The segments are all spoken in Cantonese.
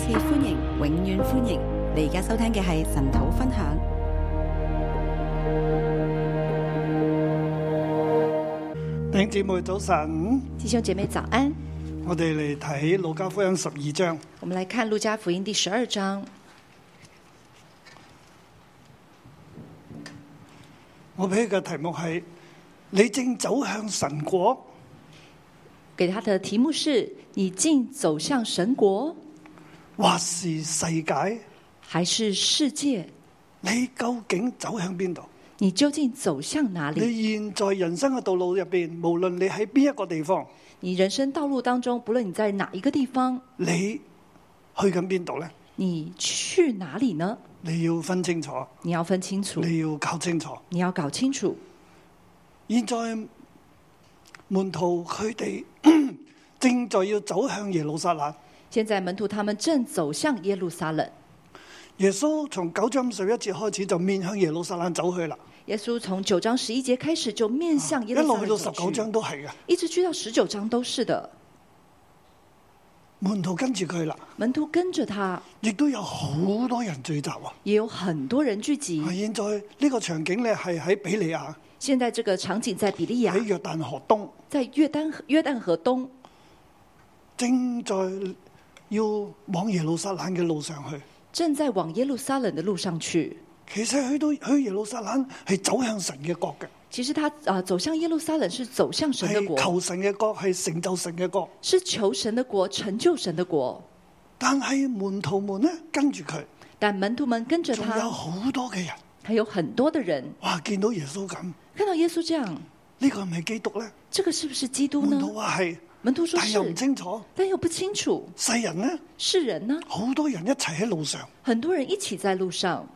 次歡迎，永遠歡迎！你而家收聽嘅係神土分享。 弟兄姊妹早晨， 弟兄姐妹早安。 我哋嚟睇路加福音12章。 我們來看路加福音第12章。 我俾嘅題目係：你正走向神國。 給他的題目是：你正走向神國， 或是世界， 還是世界？ 你究竟走向邊度？ 你究竟走向哪裡？ 你現在人生嘅道路入邊，無論你喺邊一個地方， 你人生道路當中，不論你在哪一個地方， 你去緊邊度呢？ 你去哪裡呢？ 你要分清楚， 你要分清楚， 你要搞清楚， 你要搞清楚。 現在門徒佢哋正在要走向耶路撒冷。 現在門徒他們正走向耶路撒冷。 耶穌從9章51節開始就面向耶路撒冷走去啦。 耶穌從9章11節開始就面向耶路撒冷走去， 一路去到19章都係嘅， 一直去到19章都是的。 門徒跟住佢啦， 門徒跟着他， 亦都有好多人聚集啊！ 也有很多人聚集。 現在呢個場景咧係喺比利亞， 現在這個場景在比利亞， 喺約旦河東， 在約旦河東， 正在要往耶路撒冷嘅路上去。 正在往耶路撒冷的路上去。 其實去耶路撒冷係走向神嘅國嘅。 其實他走向耶路撒冷是走向神的國， 求神嘅國，係成就神嘅國， 是求神的國，成就神的國。 但係門徒們呢跟住佢， 但門徒們跟着他， 仲有好多嘅人， 還有很多的人。 哇！見到耶穌咁， 看到耶穌這樣， 呢個係咪基督呢？ 這個是不是基督呢？ 門徒話係， 門徒說是， 但又唔清楚， 但又不清楚。 世人呢？ 世人呢？ 好多人一齊喺路上， 很多人一起在路上。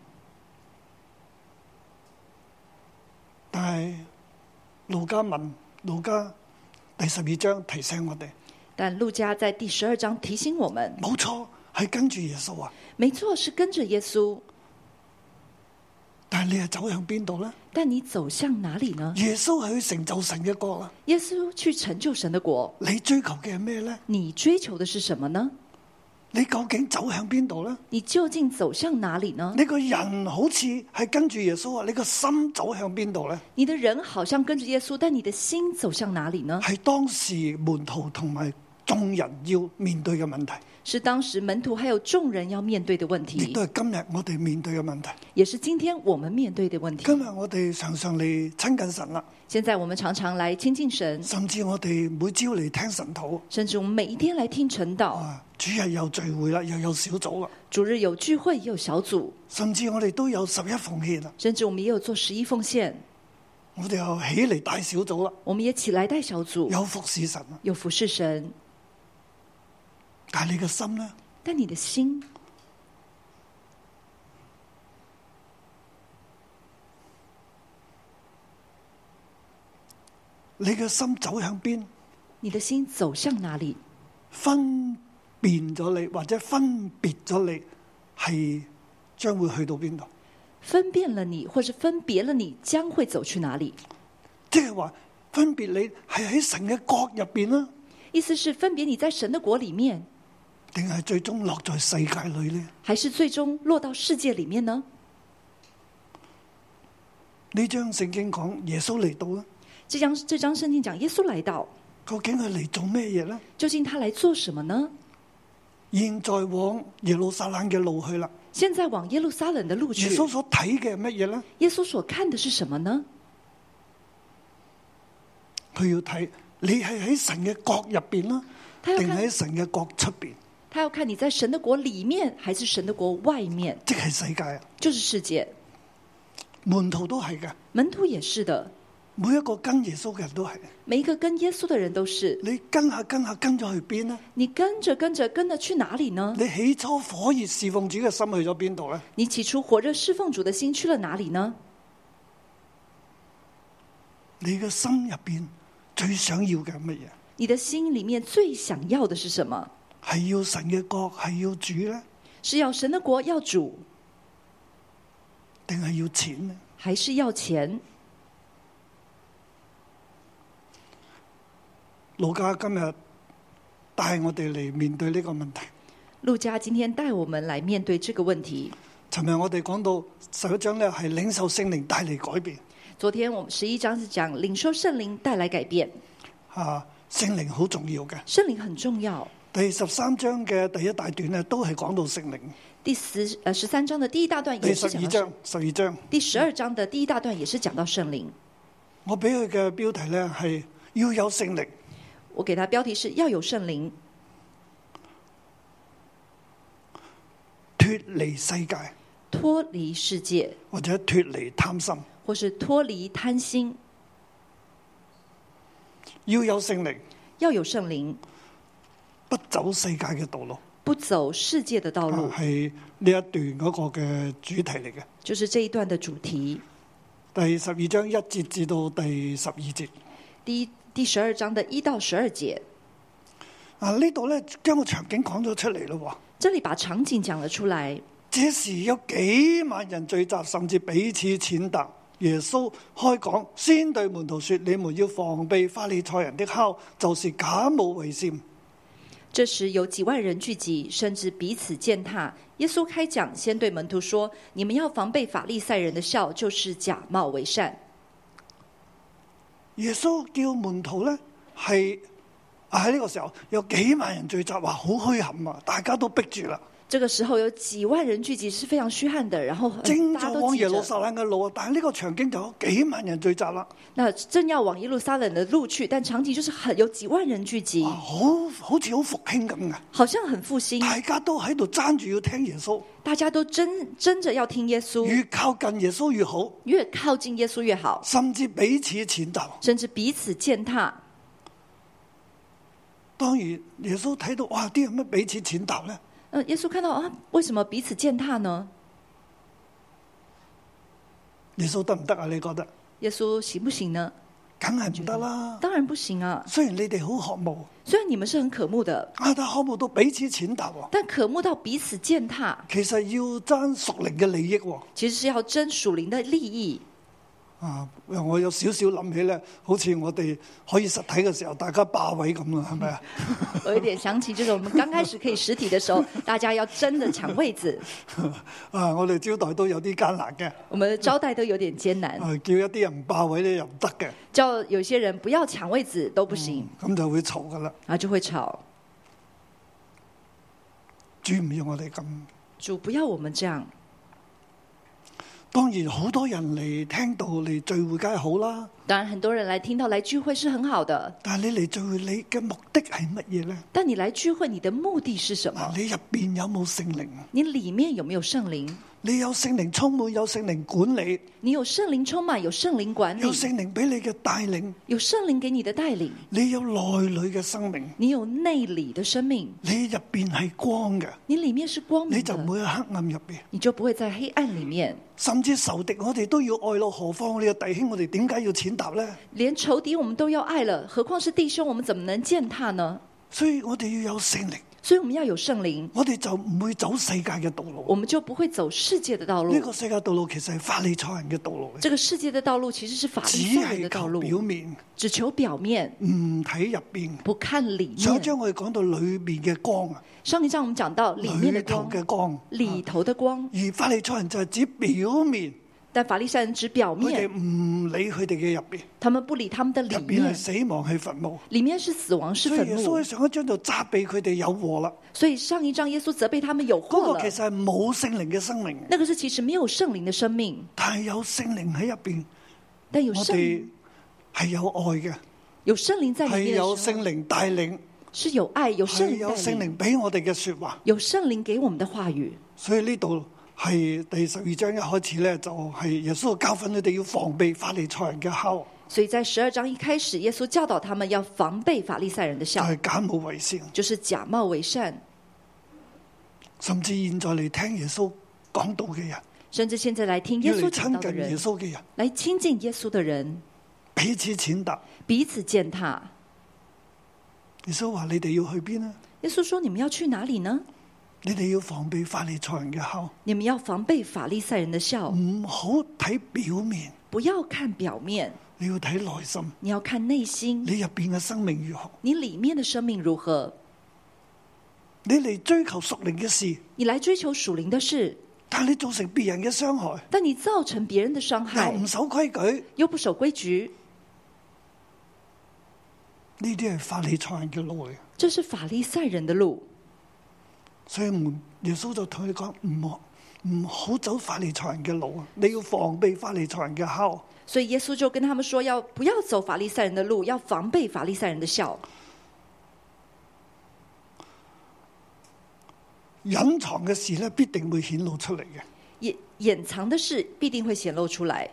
但係路加第12章提醒我哋， 但路加在第12章提醒我們， 冇錯，係跟住耶穌啊。 沒錯，是跟着耶穌。 但係你係走向邊度呢？ 但你走向哪裡呢？ 耶穌係去成就神嘅國啊。 耶穌去成就神的國。 你追求嘅係咩呢？ 你追求的是什麼呢？ 你究竟走向邊度呢？ 你究竟走向哪裡呢？ 你個人好似係跟住耶穌啊，你個心走向邊度呢？ 你的人好像跟着耶穌，但你的心走向哪裡呢？ 係當時門徒同埋眾人要面對嘅問題， 是當時門徒還有眾人要面對的問題， 亦都係今日我哋面對嘅問題， 也是今天我們面對的問題。 今日我哋常常嚟親近神啦， 現在我們常常來親近神， 甚至我哋每朝嚟聽神禱， 甚至我們每一天來聽晨禱。 主日有聚會啦，又有小組啦， 主日有聚會，也有小組， 甚至我哋都有11奉獻啦， 甚至我們也有做11奉獻。 我哋又起嚟帶小組啦， 我們也起來帶小組， 有服侍神啦， 有服侍神。 但係你嘅心呢？ 但你的心， 你嘅心走向邊？ 你的心走向哪裡？ 分辨咗你，或者分別咗你，係將會去到邊度？ 分辨了你，或是分別了你，將會走去哪裡？ 即係話分別你係喺神嘅國入邊啦， 意思是分別你在神的國裡面， 定係最終落在世界裏呢？ 還是最終落到世界裡面呢？ 呢章聖經講耶穌嚟到啦， 這章聖經講耶穌來到， 究竟佢嚟做咩嘢呢？ 究竟他來做什麼呢？ 現在往耶路撒冷嘅路去啦， 現在往耶路撒冷的路去。 耶穌所睇嘅係乜嘢呢？ 耶穌所看的是什麼呢？ 佢要睇你係喺神嘅國入邊啦，定喺神嘅國出邊？ 他要看你在神的國裡面，還是神的國外面？ 即係世界啊， 就是世界。 門徒都係嘅， 門徒也是的， 每一個跟耶穌嘅人都係。 每一個跟耶穌的人都是。 你跟下跟咗去邊呢？ 你跟着去哪裡呢？ 你起初火熱侍奉主嘅心去咗邊度呢？ 你起初火熱侍奉主的心去了哪裡呢？ 你嘅心入邊最想要嘅係乜嘢？ 你的心裡面最想要的是什麼？ 係要神嘅國，係要主呢？ 是要神的國，要主， 定係要錢呢？ 還是要錢？ 路加今日帶我哋嚟面對呢個問題。 路加今天帶我們來面對這個問題。 尋日我哋講到11章咧，係領受聖靈帶嚟改變。 昨天我們11章是講領受聖靈帶來改變。 聖靈好重要嘅， 聖靈很重要。 第13章嘅第一大段咧，都係講到聖靈。 第13章的第一大段也是講到 12章， 第12章的第一大段也是講到聖靈。 我俾佢嘅標題咧係要有聖靈。 我給他標題是要有聖靈， 脫離世界， 脫離世界， 或者脫離貪心， 或是脫離貪心。 要有聖靈， 要有聖靈， 不走世界嘅道路， 不走世界的道路， 係呢一段嗰個嘅主題嚟嘅。 就是這一段的主題。 第12章1節至到第12節， 第12章的1到12節。 呢度咧將個場景講咗出嚟咯。 這裡把場景講了出來。 這時有幾萬人聚集，甚至彼此踐踏。耶穌開講，先對門徒說：你們要防備法利賽人的酵，就是假冒為善。 這時有幾萬人聚集，甚至彼此踐踏。耶穌開講，先對門徒說：你們要防備法利賽人的酵，就是假冒為善。 耶穌叫門徒呢，係喺呢個時候有幾萬人聚集，話好墟冚啊！大家都逼住啦。 這個時候有幾萬人聚集，是非常虛汗的，然後正在往耶路撒冷嘅路，但係呢個場景就有幾萬人聚集啦。 那正要往耶路撒冷的路去，但場景就是有幾萬人聚集， 好似好復興咁嘅， 好像很復興。 大家都喺度爭住要聽耶穌， 大家都爭着要聽耶穌， 越靠近耶穌越好， 越靠近耶穌越好， 甚至彼此踐踏， 甚至彼此踐踏。 當然耶穌睇到哇，啲人乜彼此踐踏呢？ 耶穌看到啊，為什麼彼此踐踏呢？ 耶穌得唔得啊？你覺得？ 耶穌行不行呢？ 梗係唔得啦， 當然不行啊。 雖然你哋好渴慕， 雖然你們是很渴慕的， 但渴慕到彼此踐踏， 但渴慕到彼此踐踏， 其實要爭屬靈嘅利益， 其實是要爭屬靈的利益。 我有少少諗起咧，好似我哋可以實體嘅時候，大家霸位咁啦，係咪啊？ 我有點想起，就是我們剛開始可以實體的時候，大家要爭着搶位子。 我哋招待都有啲艱難嘅。 我們的招待都有點艱難。 叫一啲人唔霸位咧又唔得嘅。 叫有些人不要搶位子都不行。 咁就會嘈噶啦。 就會吵。 主唔要我哋咁。 主不要我們這樣。 當然好多人嚟聽到嚟聚會梗係好啦。 當然很多人來聽到來聚會是很好的。 但係你嚟聚會你嘅目的係乜嘢呢？ 但你來聚會你的目的是什麼？ 你入邊有冇聖靈？ 你裏面有沒有聖靈？ 你有聖靈充滿，有聖靈管理。 你有聖靈充滿，有聖靈管理。 有聖靈俾你嘅帶領。 有聖靈給你的帶領。 你有內裏嘅生命。 你有內裏的生命。 你入邊係光嘅。 你裏面是光明的。 你就唔會喺黑暗入邊。 你就不會在黑暗裏面。 甚至仇敵我哋都要愛咯，何況我哋嘅弟兄，我哋點解要踐踏呢？ 連仇敵我們都要愛了，何況是弟兄，我們怎麼能踐踏呢？ 所以我哋要有聖靈。 所以我們要有聖靈， 我哋就唔會走世界嘅道路， 我們就不會走世界的道路。 呢個世界道路其實係法利賽人嘅道路。 這個世界的道路其實是法利賽人的道路， 只係求表面， 只求表面， 唔睇入邊， 不看裏面。 上一章我哋講到裏面嘅光啊， 上一章我們講到裏面的光，裏頭的光， 而法利賽人就係指表面。 但法利賽人指表面， 佢哋唔理佢哋嘅入邊， 他們不理他們的裏面， 入邊係死亡係墳墓， 裏面是死亡是墳墓。 所以耶穌喺上一章就責備佢哋有禍啦。 所以上一章耶穌責備他們有禍了。 嗰個其實係冇聖靈嘅生命， 那個是其實沒有聖靈的生命， 但係有聖靈喺入邊， 但有我哋係有愛嘅， 有聖靈在裏面， 係有聖靈帶領， 是有愛，有聖靈帶領， 有聖靈俾我哋嘅說話， 有聖靈給我們的話語。 所以呢度係第12章一開始咧，就係耶穌教訓佢哋要防備法利賽人嘅酵。 所以在12章一開始，耶穌教導他們要防備法利賽人的酵， 就係假冒為善， 就是假冒為善。 甚至現在嚟聽耶穌講道嘅人， 甚至現在來聽耶穌講道的人， 耶穌嘅人， 來親近耶穌的人， 彼此踐踏， 彼此踐踏。 耶穌話：你哋要去邊啊？ 耶穌說：你們要去哪裡呢？ 你哋要防備法利賽人嘅酵， 你們要防備法利賽人的酵， 唔好睇表面， 不要看表面， 你要睇內心， 你要看內心， 你入邊嘅生命如何， 你裡面的生命如何。 你嚟追求屬靈嘅事， 你來追求屬靈的事， 但你造成別人嘅傷害， 但你造成別人的傷害， 又唔守規矩， 又不守規矩， 呢啲係法利賽人嘅路嚟。 這是法利賽人的路。 所以耶穌就同佢講，唔好走法利賽人嘅路啊！你要防備法利賽人嘅酵。 所以耶穌就跟他們說，不要走法利賽人的路，要防備法利賽人的酵。 隱藏嘅事咧，必定會顯露出嚟嘅。 掩藏的事必定會顯露出來。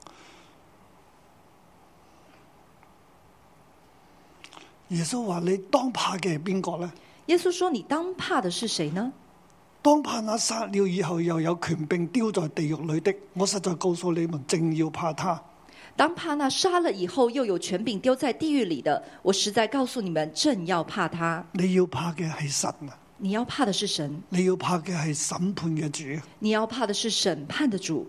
耶穌話：你當怕嘅係邊個呢？ 耶穌說：你當怕的是誰呢？ 當怕那殺了以後又有權柄丟在地獄裏的，我實在告訴你們，正要怕他。 當怕那殺了以後又有權柄丟在地獄裏的，我實在告訴你們，正要怕他。 你要怕嘅係神啊！ 你要怕的是神， 你要怕嘅係審判嘅主， 你要怕的是審判的主。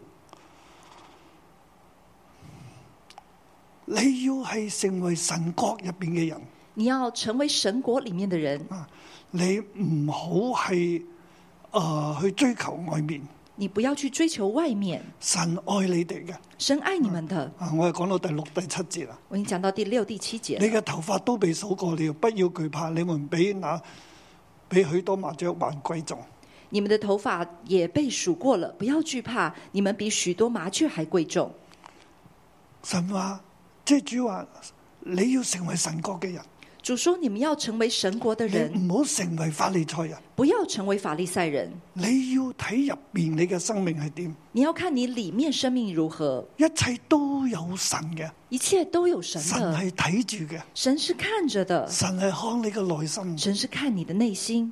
你要係成為神國入邊嘅人， 你要成為神國裏面的人。 你唔好係去追求外面， 你不要去追求外面。 神愛你哋嘅， 神愛你們的。 我係講到第6、第7節啦。 我已經講到第6、第7節。 你嘅頭髮都被數過了，不要懼怕，你們比許多麻雀還貴重。 你們的頭髮也被數過了，不要懼怕，你們比許多麻雀還貴重。 神話，即係主話，你要成為神國嘅人。 主說你們要成為神國的人， 唔好成為法利賽人， 不要成為法利賽人。 你要睇入邊你嘅生命係點， 你要看你裏面生命如何， 一切都有神嘅， 一切都有神的。 神係睇住嘅， 神是看着的， 神係看你嘅內心， 神是看你的內心。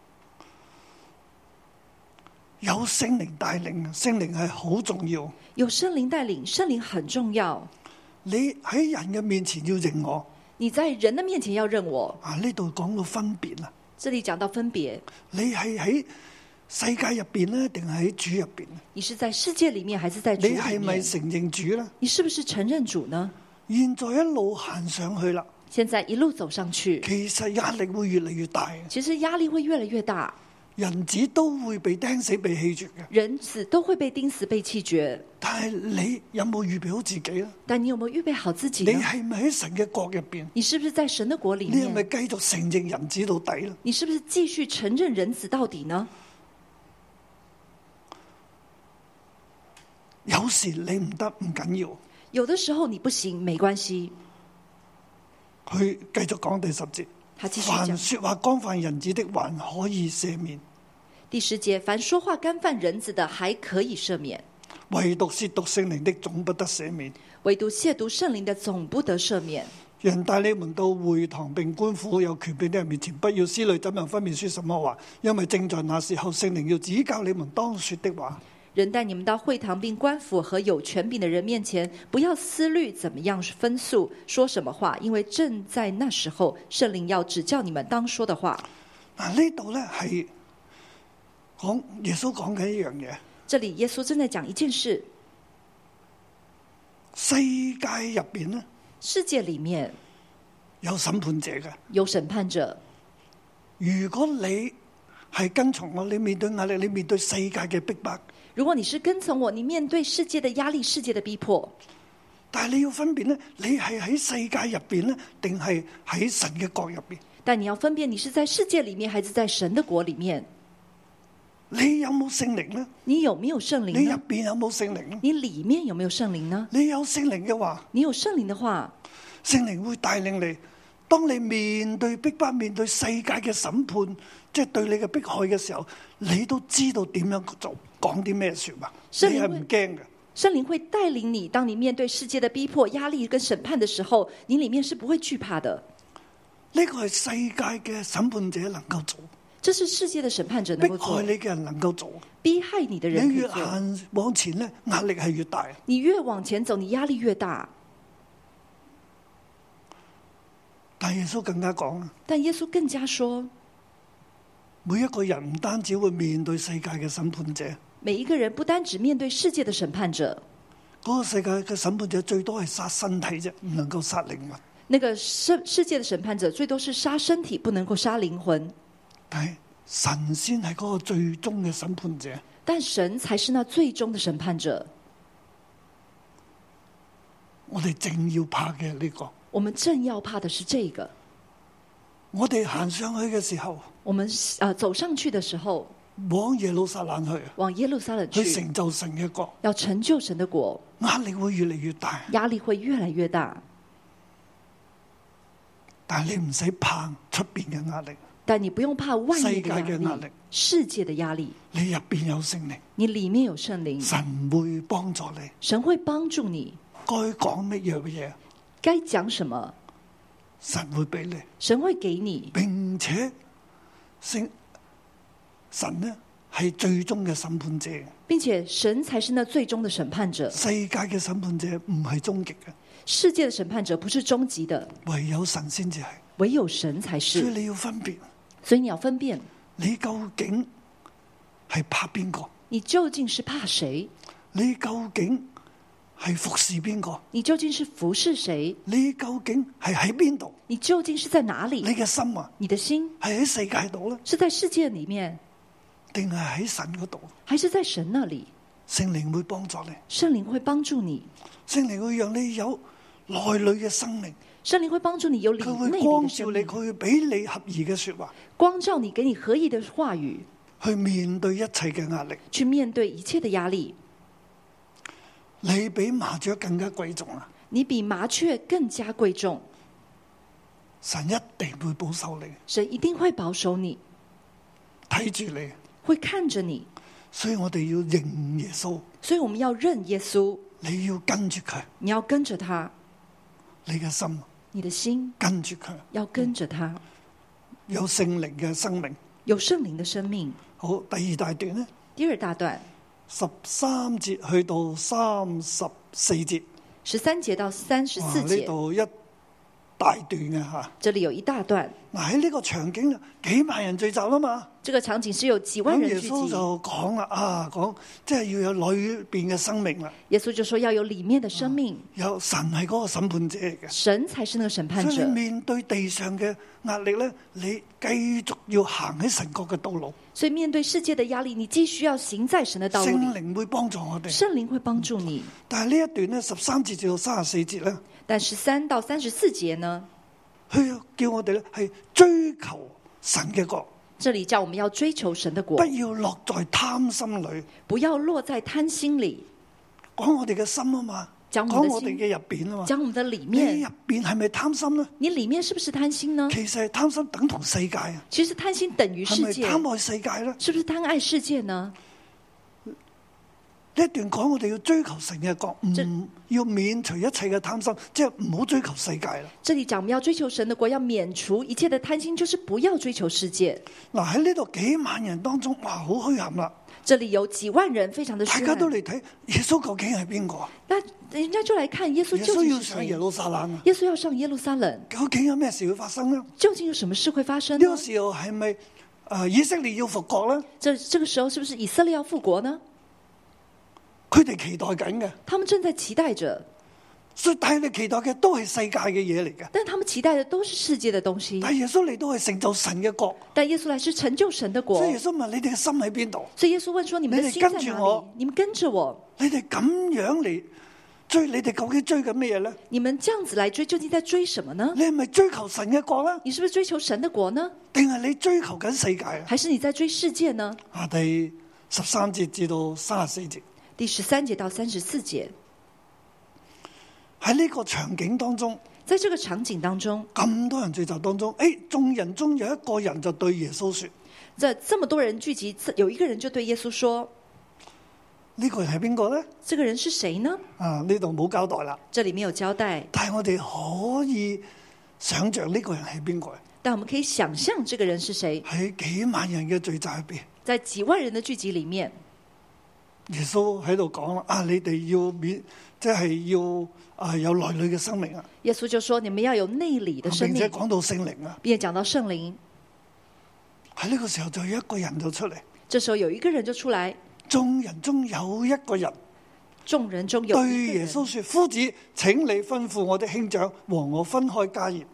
有聖靈帶領，聖靈係好重要。 有聖靈帶領，聖靈很重要。 你喺人嘅面前要認我， 你在人的面前要認我。 呢度講到分別啦， 這裏講到分別。 你係喺世界入邊呢，定係喺主入邊？ 你是在世界裏面，還是在主裏面？ 你係咪承認主呢？ 你是不是承認主呢？ 現在一路行上去啦， 現在一路走上去， 其實壓力會越嚟越大。 其實壓力會越來越大。 人子都會被釘死、被棄絕嘅， 人子都會被釘死、被棄絕。 但係你有冇預備好自己呢？ 但你有冇預備好自己呢？ 你係咪喺神嘅國入邊？ 你是不是在神的國裏面？ 你係咪繼續承認人子到底呢？ 你是不是繼續承認人子到底呢？ 有時你唔得唔緊要， 有的時候你不行，沒關係。 佢繼續講第10節，凡說話干犯人子的，還可以赦免。 第10節，凡說話干犯人子的，還可以赦免； 唯獨褻瀆聖靈的，總不得赦免。 唯獨褻瀆聖靈的，總不得赦免。 人帶你們到會堂並官府有權柄的人面前，不要思慮怎樣分辨說什麼話，因為正在那時候，聖靈要指教你們當說的話。 人帶你們到會堂並官府和有權柄的人面前，不要思慮怎麼樣分訴說什麼話，因為正在那時候，聖靈要指教你們當說的話。 呢度呢係講耶穌講緊一樣嘢。 這裏耶穌正在講一件事。 世界入邊呢， 世界裏面有審判者嘅， 有審判者。 如果你係跟從我，你面對壓力，你面對世界嘅逼迫。 如果你是跟從我，你面對世界的壓力、世界的逼迫， 但係你要分辨呢，你係喺世界入邊呢，定係喺神嘅國入邊？ 但你要分辨，你是在世界裏面，還是在神的國裏面？ 你有冇聖靈呢？ 你有沒有聖靈呢？ 你入邊有冇聖靈呢？ 你裏面有沒有聖靈呢？ 你有聖靈嘅話， 你有聖靈的話， 聖靈會帶領你。當你面對逼迫、面對世界嘅審判，即係對你嘅迫害嘅時候，你都知道點樣做，講啲咩說話，你係唔驚嘅。 聖靈會帶領你，當你面對世界的逼迫、壓力跟審判的時候，你裏面是不會懼怕的。 呢個係世界嘅審判者能夠做， 這是世界的審判者能夠做， 迫害你嘅人能夠做， 逼害你的人。 你越行往前呢，壓力係越大。 你越往前走，你壓力越大。 但耶穌更加講， 但耶穌更加說， 每一個人唔單止會面對世界嘅審判者， 每一個人不單只面對世界的審判者， 嗰個世界嘅審判者最多係殺身體啫，唔能夠殺靈魂。 那個世界的審判者最多是殺身體，不能夠殺靈魂。 但係神先係嗰個最終嘅審判者， 但神才是那最終的審判者。 我哋正要怕嘅呢個， 我們正要怕的是這個。 我哋行上去嘅時候， 我們走上去的時候， 往耶路撒冷去， 往耶路撒冷去成就神嘅國， 要成就神的國， 壓力會越嚟越大， 壓力會越來越大。 但係你唔使怕出邊嘅壓力， 但你不用怕外面的壓力，世界的壓力， 你入邊有聖靈， 你裏面有聖靈， 神會幫助你， 神會幫助你。 該講乜嘢嘅嘢， 該講什麼， 神會俾你， 神會給你， 並且神呢係最終嘅審判者， 並且神才是那最終的審判者。 世界嘅審判者唔係終極嘅， 世界的審判者不是終極的， 唯有神先至係， 唯有神才是。 所以你要分辨， 所以你要分辨， 你究竟係怕邊個？ 你究竟是怕誰？ 你究竟係服侍邊個？ 你究竟是服侍誰？ 你究竟係喺邊度？ 你究竟是在哪裏？ 你嘅心啊， 你的心係喺世界度咧， 是在世界裏面， 定係喺神嗰度？ 還是在神那裏？ 聖靈會幫助你， 聖靈會幫助你， 聖靈會讓你有內裏嘅生命， 聖靈會幫助你有裏佢會內光照你， 的生命， 佢會俾你合宜嘅說話， 光照你，給你合宜的話語， 去面對一切嘅壓力， 去面對一切的壓力。 你比麻雀更加貴重啊！ 你比麻雀更加貴重， 神一定會保守你， 神一定會保守你， 睇住你， 會看着你。 所以我哋要認耶穌， 所以我們要認耶穌， 你要跟住佢， 你要跟着他， 你嘅心， 你的心跟住佢， 要跟着他， 有聖靈嘅生命， 有聖靈的生命。 好，第二大段呢， 第二大段 13節去到34節 ，13節到34節， 呢度一大段嘅吓， 這裡有一大段。 嗱，喺呢個場景幾萬人聚集啦嘛， 這個場景是有幾萬人聚集。 耶穌就講啦，講即係要有裏邊嘅生命啦。 耶穌就說要有裡面的生命， 有神係嗰個審判者嚟嘅， 神才是那個審判者。 所以面對地上嘅壓力咧，你繼續要行喺神國嘅道路。 所以面對世界的壓力，你繼續要行在神的道路裡。 聖靈會幫助我哋， 聖靈會幫助你。 但係呢一段咧13節至到34節咧， 但13到34節呢， 佢叫我哋咧係追求神嘅國。 這裡叫我們要追求神的國， 不要落在貪心裏， 不要落在貪心裡。 講我哋嘅心啊嘛，講我哋嘅入邊啊嘛， 講我們的裡面。 你入邊係咪貪心呢？ 你裡面是不是貪心呢？ 其實係貪心等同世界啊。 其實貪心等於世界， 係咪貪愛世界呢？ 是不是貪愛世界呢？ 呢一段講我哋要追求神嘅國，唔要免除一切嘅貪心，即係唔好追求世界啦。 這裡講我們要追求神的國，要免除一切的貪心，就是不要追求世界。 嗱，喺呢度幾萬人當中，哇，好虛涵啦！ 這裡有幾萬人，非常的虛涵。 大家都嚟睇耶穌究竟係邊個？ 那人家就來看耶穌究竟是誰？ 耶穌要上耶路撒冷啊！ 耶穌要上耶路撒冷， 究竟有咩事會發生呢？ 究竟有什麼事會發生呢？ 呢個時候係咪以色列要復國呢？ 這個時候是不是以色列要復國呢？ 佢哋期待緊嘅， 他們正在期待着， 所以但係你期待嘅都係世界嘅嘢嚟嘅。 但他們期待的都是世界的東西。 但耶穌嚟到係成就神嘅國， 但耶穌來是成就神的國。 所以耶穌問你哋嘅心喺邊度？ 所以耶穌問說：你們的心在哪裡？你們跟着我。 你哋咁樣嚟追，你哋究竟追緊咩嘢咧？ 你們這樣子來追，究竟在追什麼呢？ 你係咪追求神嘅國咧？ 你是不是追求神的國呢？ 定係你追求緊世界啊？ 還是你在追世界呢？ 第13節至到34節。 第13節到34節， 喺呢個場景當中， 在這個場景當中， 咁多人聚集當中，眾人中有一個人就對耶穌說： 在這麼多人聚集，有一個人就對耶穌說： 呢個人係邊個呢？ 這個人是誰呢？ 呢度冇交代啦。 這裡沒有交代， 但係我哋可以想象呢個人係邊個？ 但我們可以想象這個人是誰？ 喺幾萬人嘅聚集入邊， 在幾萬人的聚集裡面。 耶穌喺度講啦，你哋要即係要有內裏嘅生命啊！ 耶穌就說：你們要有內裏的生命， 並且講到聖靈啊， 並且講到聖靈。 喺呢個時候就有一個人就出嚟， 這時候有一個人就出來， 眾人中有一個人， 眾人中有一個人對耶穌說：夫子，請你吩咐我的兄長和我分開家業。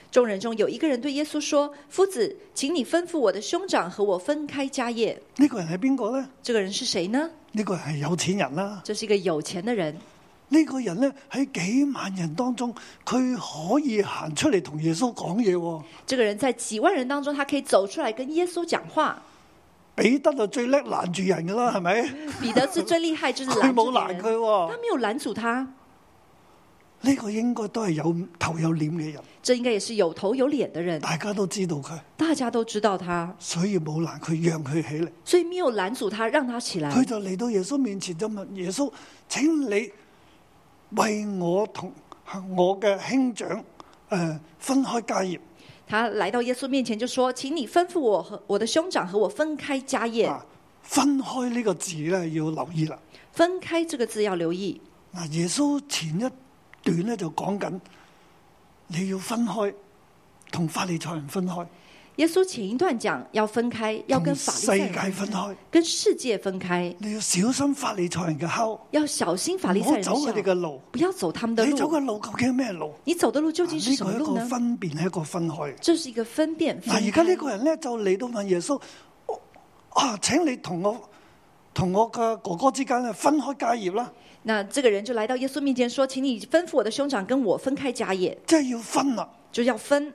众人中有一个人对耶穌說：夫子，請你吩咐我的兄長和我分開家業。 呢個人係邊個呢？ 這個人是誰呢？ 呢個人係有錢人啦。 這是一個有錢的人。 呢個人呢，喺幾萬人當中，佢可以行出嚟同耶穌講嘢。 這個人在幾萬人當中，他可以走出來跟耶穌講話。 彼得就最叻攔住人噶啦，係咪？ 彼得是最厲害，就是佢冇攔佢， 他沒有攔住他。 呢個應該都係有頭有臉嘅人， 這應該也是有頭有臉的人， 大家都知道佢， 大家都知道他， 所以冇攔佢，讓佢起嚟， 所以沒有攔住他，讓他起來。 佢就嚟到耶穌面前就問耶穌：請你為我同我嘅兄長分開家業。 他來到耶穌面前就說：請你吩咐我和我的兄長和我分開家業。 分開呢個字咧要留意啦。 分開這個字要留意。 嗱，耶穌前一段咧就講緊你要分開，同法利賽人分開。 耶穌前一段講要分開，要跟法利賽人世界分開， 跟世界分開。 你要小心法利賽人嘅酵， 要小心法利賽人嘅酵， 唔好走佢哋嘅路， 不要走他們的路。 你走嘅路究竟係咩路？ 你走的路究竟是什麼路呢？ 呢個係一個分辨，係一個分開。 這是一個分辨。 嗱，而家呢個人咧就嚟到問耶穌：請你同我嘅哥哥之間咧分開家業啦。 那這個人就來到耶穌面前說：請你吩咐我的兄長跟我分開家業。 即係要分啦， 就要分。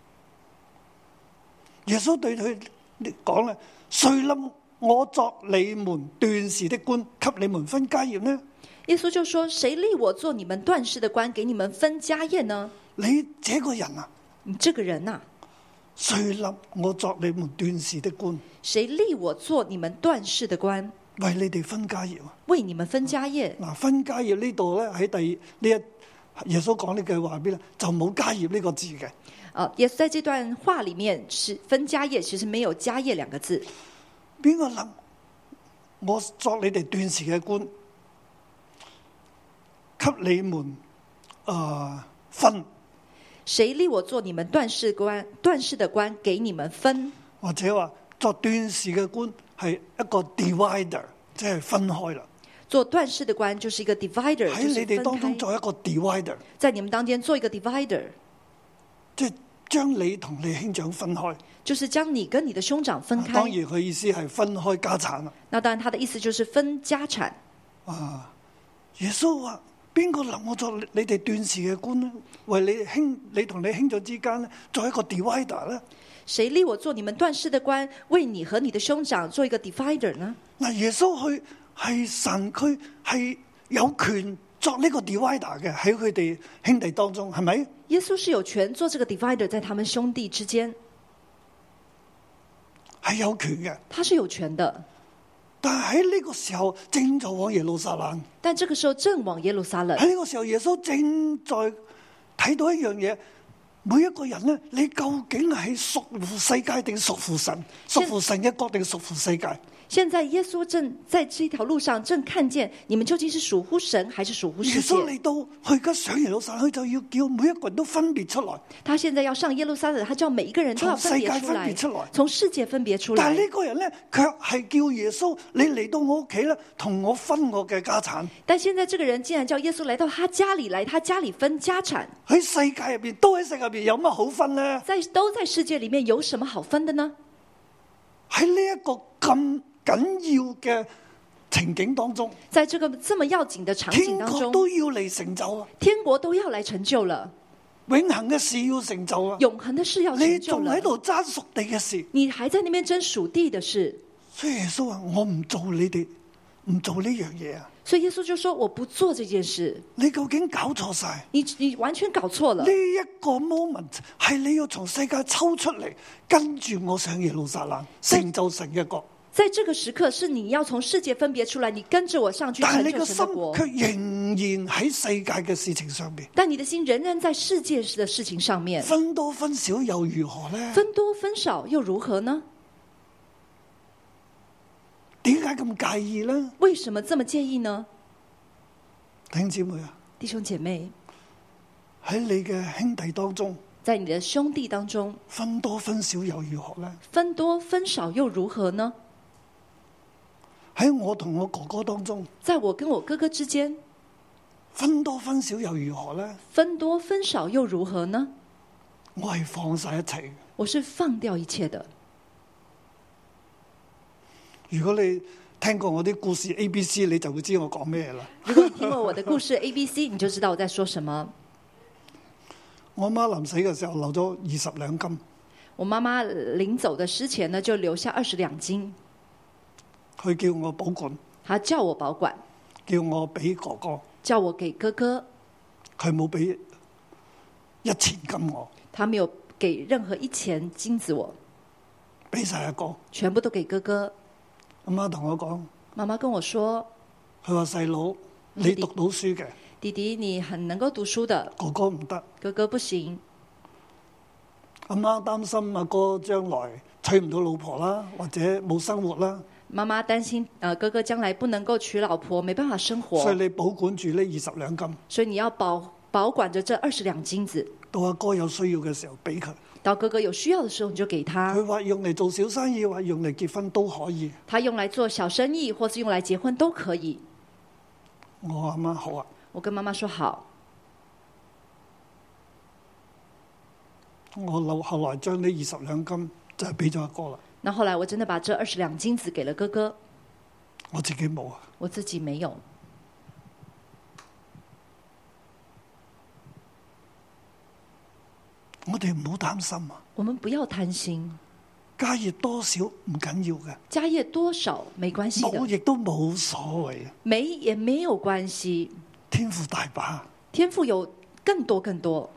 耶穌對佢講咧：誰令我作你們斷事的官，給你們分家業呢？ 耶穌就說：誰立我做你們斷事的官，給你們分家業呢？ 你這個人啊， 你這個人啊， 誰立我作你們斷事的官？ 誰立我做你們斷事的官？ 為你哋分家業啊！ 為你們分家業。 嗱，分家業呢度咧喺耶穌講呢句話入邊咧，就冇家業呢個字嘅。 耶穌在這段話裏面是分家業，其實沒有家業兩個字。 邊個諗我作你哋斷事嘅官，給你們分？ 誰立我做你們斷事的官，給你們分？ 或者話作斷事嘅官係一個 divider，即係分開啦。 做斷事的官就是一個 divider， 喺你哋當中做一個 divider， 在你們當間做一個 divider， 即係將你同你兄長分開， 就是將你跟你的兄長分開。 當然佢意思係分開家產啦。 那當然，他的意思就是分家產。 耶穌話：邊個立我做你哋斷事嘅官呢？為你同你兄長之間咧，做一個 divider 咧？ 誰立我做你們斷事的官，為你和你的兄長做一個 divider 呢？ 嗱，耶穌去係神，佢係有權作呢個 divider 嘅，喺佢哋兄弟當中，係咪？ 耶穌是有權做這個 divider，在他們兄弟之間係有權嘅。 他是有權的， 但係喺呢個時候正在往耶路撒冷。 但這個時候正往耶路撒冷。 喺呢個時候，耶穌正在睇到一樣嘢。每一個人呢，你究竟係屬乎世界定屬乎神？屬乎神嘅國定屬乎世界？ 現在耶穌正在這條路上，正看見你們究竟是屬乎神還是屬乎世界？ 耶穌嚟到，佢而家上耶路撒冷，佢就要叫每一個人都分別出來。 他現在要上耶路撒冷，他叫每一個人都要分別出來，從世界分別出來。 但係呢個人呢，卻係叫耶穌，你嚟到我屋企咧，同我分我嘅家產。 但現在這個人竟然叫耶穌來到他家裏來，他家裏分家產。 喺世界入邊，都喺世界入邊有乜好分呢？ 都在世界裏面有什麼好分的呢？ 喺呢一個咁緊要嘅情景當中， 在這個這麼要緊的場景當中， 天國都要嚟成就啊！ 天國都要來成就了， 永恆嘅事要成就啊！ 永恆的事要成就了。 你仲喺度爭屬地嘅事， 你還在那邊爭屬地的事。 所以耶穌話：我唔做你哋，唔做呢樣嘢啊！ 所以耶穌就說：我不做這件事。 你究竟搞錯晒？ 你完全搞錯了。 呢一個 moment 係你要從世界抽出嚟，跟住我上耶路撒冷，成就神嘅國。 在這個時刻，是你要從世界分別出來，你跟着我上去成就神的國。 但係你個心卻仍然喺世界嘅事情上面。 但你的心仍然在世界的事情上面。 分多分少又如何呢？ 分多分少又如何呢？ 點解咁介意呢？ 為什麼這麼介意呢？ 弟兄姊妹啊， 弟兄姐妹， 喺你嘅兄弟當中， 在你的兄弟當中， 分多分少又如何呢？ 分多分少又如何呢？ 喺我同我哥哥當中， 在我跟我哥哥之間， 分多分少又如何呢？ 分多分少又如何呢？ 我係放晒一切。 我是放掉一切的。 如果你聽過我啲故事 ABC， 你就會知我講咩啦。 如果你聽過我的故事 ABC， 你就知道我在說什麼。 我媽臨死嘅時候留咗20兩金。 我媽媽臨走的之前呢，就留下20兩金。 佢叫我保管， 她叫我保管， 叫我俾哥哥， 叫我給哥哥。 佢冇俾1錢金我， 他沒有給任何1錢金子我， 俾晒阿哥， 全部都給哥哥。 阿媽同我講， 媽媽跟我說， 佢話細佬，你讀到書嘅， 弟弟你很能夠讀書的， 哥哥唔得， 哥哥不行。 阿媽擔心阿哥將來娶唔到老婆啦，或者冇生活啦。 媽媽擔心哥哥將來不能夠娶老婆，沒辦法生活， 所以你保管住呢20兩金， 所以你要保管着這20兩金子， 到阿哥有需要嘅時候俾佢。 到哥哥有需要的時候你就給他。 佢話用嚟做小生意，或用嚟結婚都可以。 他用來做小生意，或是用來結婚都可以。 我阿媽好啊， 我跟媽媽說好。 我後來將呢20兩金就係俾咗阿哥啦。 那後來我真的把這20兩金子給了哥哥， 我自己冇啊， 我自己沒有。 我哋唔好擔心啊！ 我們不要貪心， 家業多少唔緊要嘅， 家業多少沒關係的， 冇亦都冇所謂， 沒也沒有關係。 天父大把， 天父有更多更多。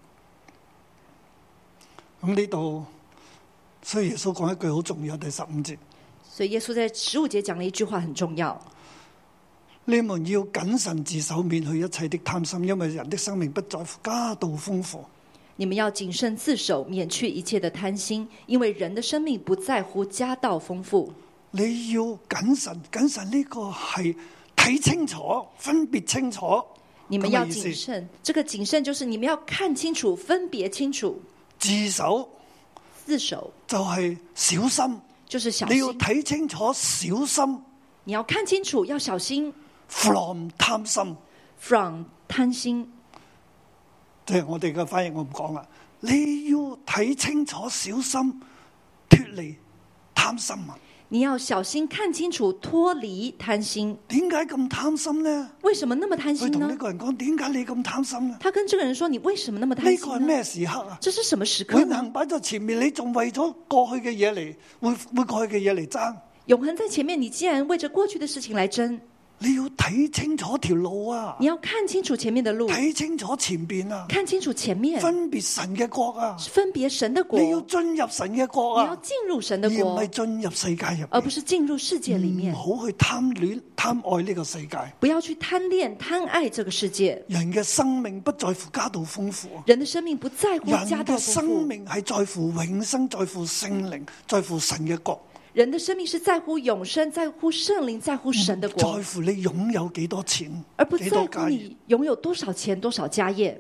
咁呢度，所以耶穌講一句好重要，第15節。 所以耶穌在15節講了一句話很重要： 你們要謹慎自守，免去一切的貪心，因為人的生命不在乎家道豐富。 你們要謹慎自守，免去一切的貪心，因為人的生命不在乎家道豐富。 你要謹慎，謹慎呢個係睇清楚、分別清楚。 你們要謹慎，這個謹慎就是你們要看清楚、分別清楚。 自守， 自守就係小心， 就是小心。 你要睇清楚，小心。 你要看清楚，要小心。 From 貪心 ，from 貪心。 即係我哋嘅翻譯，我唔講啦。你要睇清楚，小心脫離貪心啊！ 你要小心看清楚，脫離貪心。 點解咁貪心呢？ 為什麼那麼貪心呢？ 佢同呢個人講：點解你咁貪心呢？ 他跟這個人說：你為什麼那麼貪心呢？ 呢個係咩時刻啊？ 這是什麼時刻？ 永恆擺在前面，你仲為咗過去嘅嘢嚟，會過去嘅嘢嚟爭？ 永恆在前面，你既然為着過去的事情來爭。 你要睇清楚條路啊！ 你要看清楚前面的路， 睇清楚前邊啊！ 看清楚前面， 分別神嘅國啊！ 分別神的國， 你要進入神嘅國啊！ 你要進入神的國， 而唔係進入世界入， 而不是進入世界裏面。 唔好去貪戀、貪愛呢個世界， 不要去貪戀、貪愛這個世界。 人嘅生命不在乎家道豐富， 人的生命不在乎家道豐富， 人嘅生命係在乎永生，在乎聖靈，在乎神嘅國。 人的生命是在乎永生，在乎聖靈，在乎神的國， 在乎你擁有幾多錢， 而不在乎你擁有多少錢、多少家業。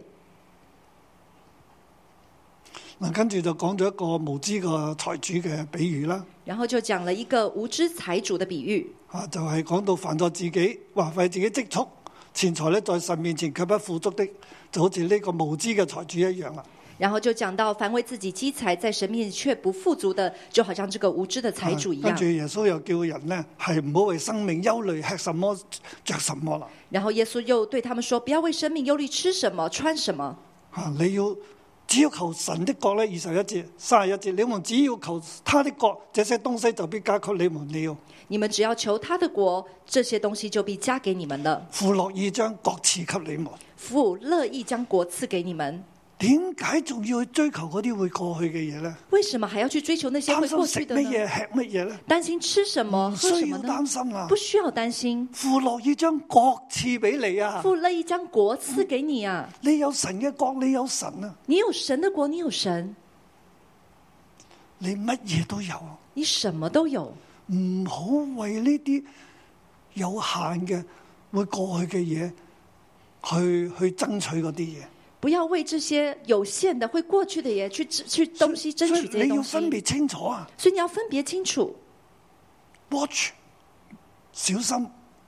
嗱，跟住就講咗一個無知嘅財主嘅比喻啦。 然後就講了一個無知財主的比喻。 就係講到凡在自己花費自己積蓄錢財咧，在神面前卻不富足的，就好似呢個無知嘅財主一樣啦。 然後就講到凡為自己積財，在神面前卻不富足的，就好像這個無知的財主一樣。 跟住耶穌又叫人呢，係唔好為生命憂慮，吃什麼着什麼啦。 然後耶穌又對他們說：不要為生命憂慮，吃什麼穿什麼。 你要只要求神的國呢，21節、31節，你們只要求他的國，這些東西就必加給你們了。 你們只要求他的國，這些東西就必加給你們了。 父樂意將國賜給你們， 父樂意將國賜給你們。 點解仲要去追求嗰啲會過去嘅嘢呢？ 為什麼還要去追求那些會過去的呢？ 擔心食乜嘢，吃乜嘢呢？ 擔心吃什麼，喝什麼呢？ 唔需要擔心啊！ 不需要擔心。 父樂意將國賜俾你啊！ 父樂意將國賜給你啊！ 你有神嘅國，你有神啊！ 你有神的國，你有神， 你乜嘢都有， 你什麼都有。 唔好為呢啲有限嘅會過去嘅嘢去爭取嗰啲嘢。 不要為這些有限的會過去的嘢去東西爭取這些東西。 你要分別清楚啊！ 所以你要分別清楚。 Watch，小心，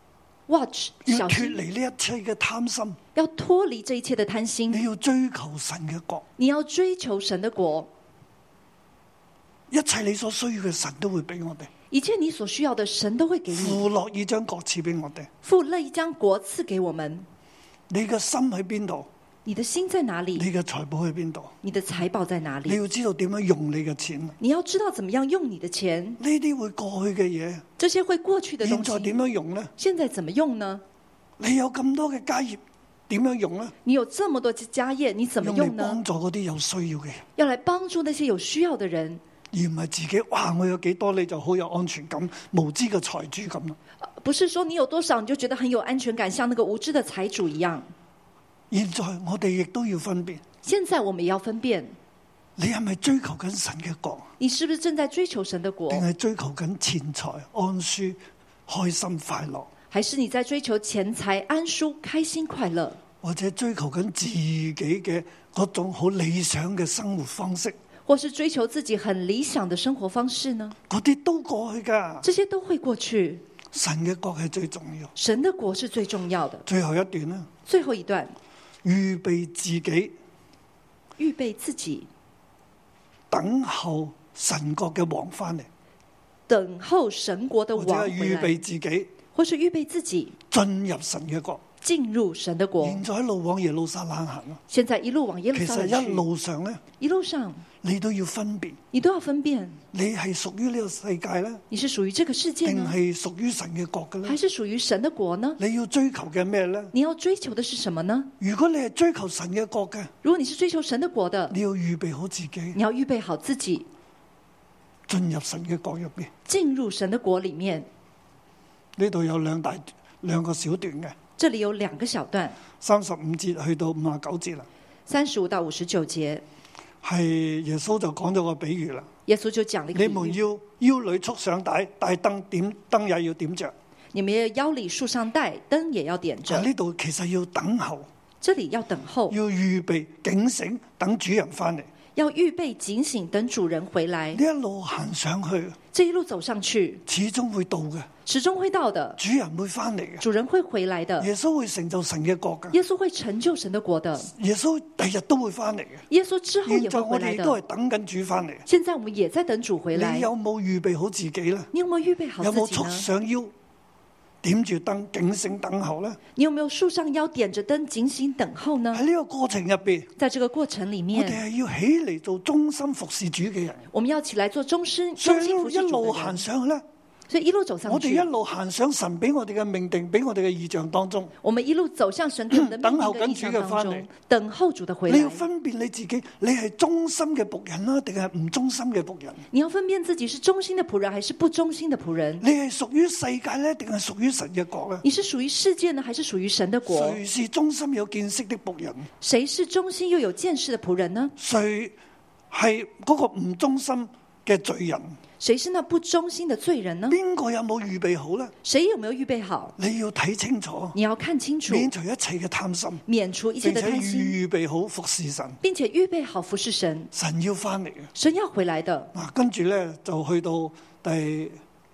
watch， 要脫小心， 離呢一切嘅貪心， 要脫離這一切的貪心。 你要追求神嘅國， 你要追求神的國， 一切你所需要嘅神都會俾我哋。 一切你所需要的神都會給你。 父樂意將國賜俾我哋。 父樂意將國賜給我們。 你嘅心喺邊度？ 你的心在哪裡？ 你嘅財寶喺邊度？ 你的財寶在哪裡？ 你要知道點樣用你嘅錢。 你要知道怎麼樣用你的錢。 呢啲會過去嘅嘢， 這些會過去的東西， 現在點樣用呢？ 現在怎麼用呢？ 你有咁多嘅家業，點樣用呢？ 你有這麼多嘅家業，你怎麼用呢？ 用嚟幫助嗰啲有需要嘅人， 要來幫助那些有需要的人， 而唔係自己。哇！我有幾多你就好有安全感，無知嘅財主咁咯。 不是說你有多少你就覺得很有安全感，像那個無知的財主一樣。 現在我哋亦都要分辨。 現在我們也要分辨， 你係咪追求緊神嘅國？ 你是不是正在追求神的國？ 定係追求緊錢財、安舒、開心、快樂？ 還是你在追求錢財、安舒、開心、快樂？ 或者追求緊自己嘅嗰種好理想嘅生活方式？ 或是追求自己很理想的生活方式呢？ 嗰啲都過去㗎， 這些都會過去。 神嘅國係最重要， 神的國是最重要的。 最後一段呢， 最後一段， 預備自己， 預備自己， 等候神國嘅王翻嚟， 等候神國的王回來， 或者係預備自己， 或是預備自己進入神嘅國， 進入神的國。 現在一路往耶路撒冷行咯。 現在一路往耶路其撒冷去， 實一路上咧， 一路上你都要分辨， 你都要分辨， 你係屬於呢個世界咧， 你是屬於這個世界定呢， 係屬於神嘅國嘅咧？ 還是屬於神的國呢？ 你要追求嘅咩咧？ 你要追求的是什麼呢？ 如果你係追求神嘅國嘅， 如果你是追求神的國的， 你要預備好自己， 你要預備好自己進入神嘅國入邊。 進入神的國裡面。 呢度有兩個小段嘅， 這裡有兩個小段 35節去到59節啦。 35到59節， 係耶穌就講咗個比喻啦。 耶穌就講了一個比喻， 你們要腰裏束上帶，帶燈點燈也要點着。 你們要腰裡束上帶，燈也要點着。 呢度其實要等候， 這裡要等候， 要預備警醒，等主人翻嚟。 要預備警醒，等主人回來。 呢一路行上去， 這一路走上去， 始終會到嘅， 始終會到的。 主人會翻嚟嘅， 主人會回來的。 耶穌會成就神嘅國嘅， 耶穌會成就神的國的。 耶穌第日都會翻嚟嘅。 耶穌之後也會現在我回來哋都係的。 等緊主翻嚟。 現在我們也在等主回來。 你有冇預備好自己呢？ 你有沒有預備好有冇束自己呢？ 上腰，點住燈，警醒等候呢？ 你有沒有束上腰，點着燈，警醒等候呢？ 喺呢個過程入邊， 在這個過程裡我面， 哋係要起嚟做忠心服侍主嘅人。 我們要起來做忠心所以服侍主一路的人。 行上去咧， 所以一路走上去， 我哋一路行上神俾我哋嘅命定，俾我哋嘅意象當中。 我們一路走向神給我們的命令跟意象當等候緊主嘅返嚟中，等候主的回你要來。 分辨你自己，你係忠心嘅僕人啦，定係唔忠心嘅僕人？ 你要分辨自己是忠心的僕人還是不忠心的僕人。 你係屬於世界咧，定係屬於神嘅國咧？ 你是屬於世界呢，還是屬於神的國？ 誰是忠心有見識的僕人？ 誰是忠心又有見識的僕人呢？ 誰係嗰個唔忠心嘅罪人？ 誰是那不忠心的罪人呢？ 邊個有冇預備好咧？ 誰有沒有預備好？ 你要睇清楚， 你要看清楚， 免除一切嘅貪心， 免除一切並且的貪心， 預備好服侍神。 並且預備好服侍神。 神要翻嚟嘅。 神要回來的。 嗱，跟住咧就去到第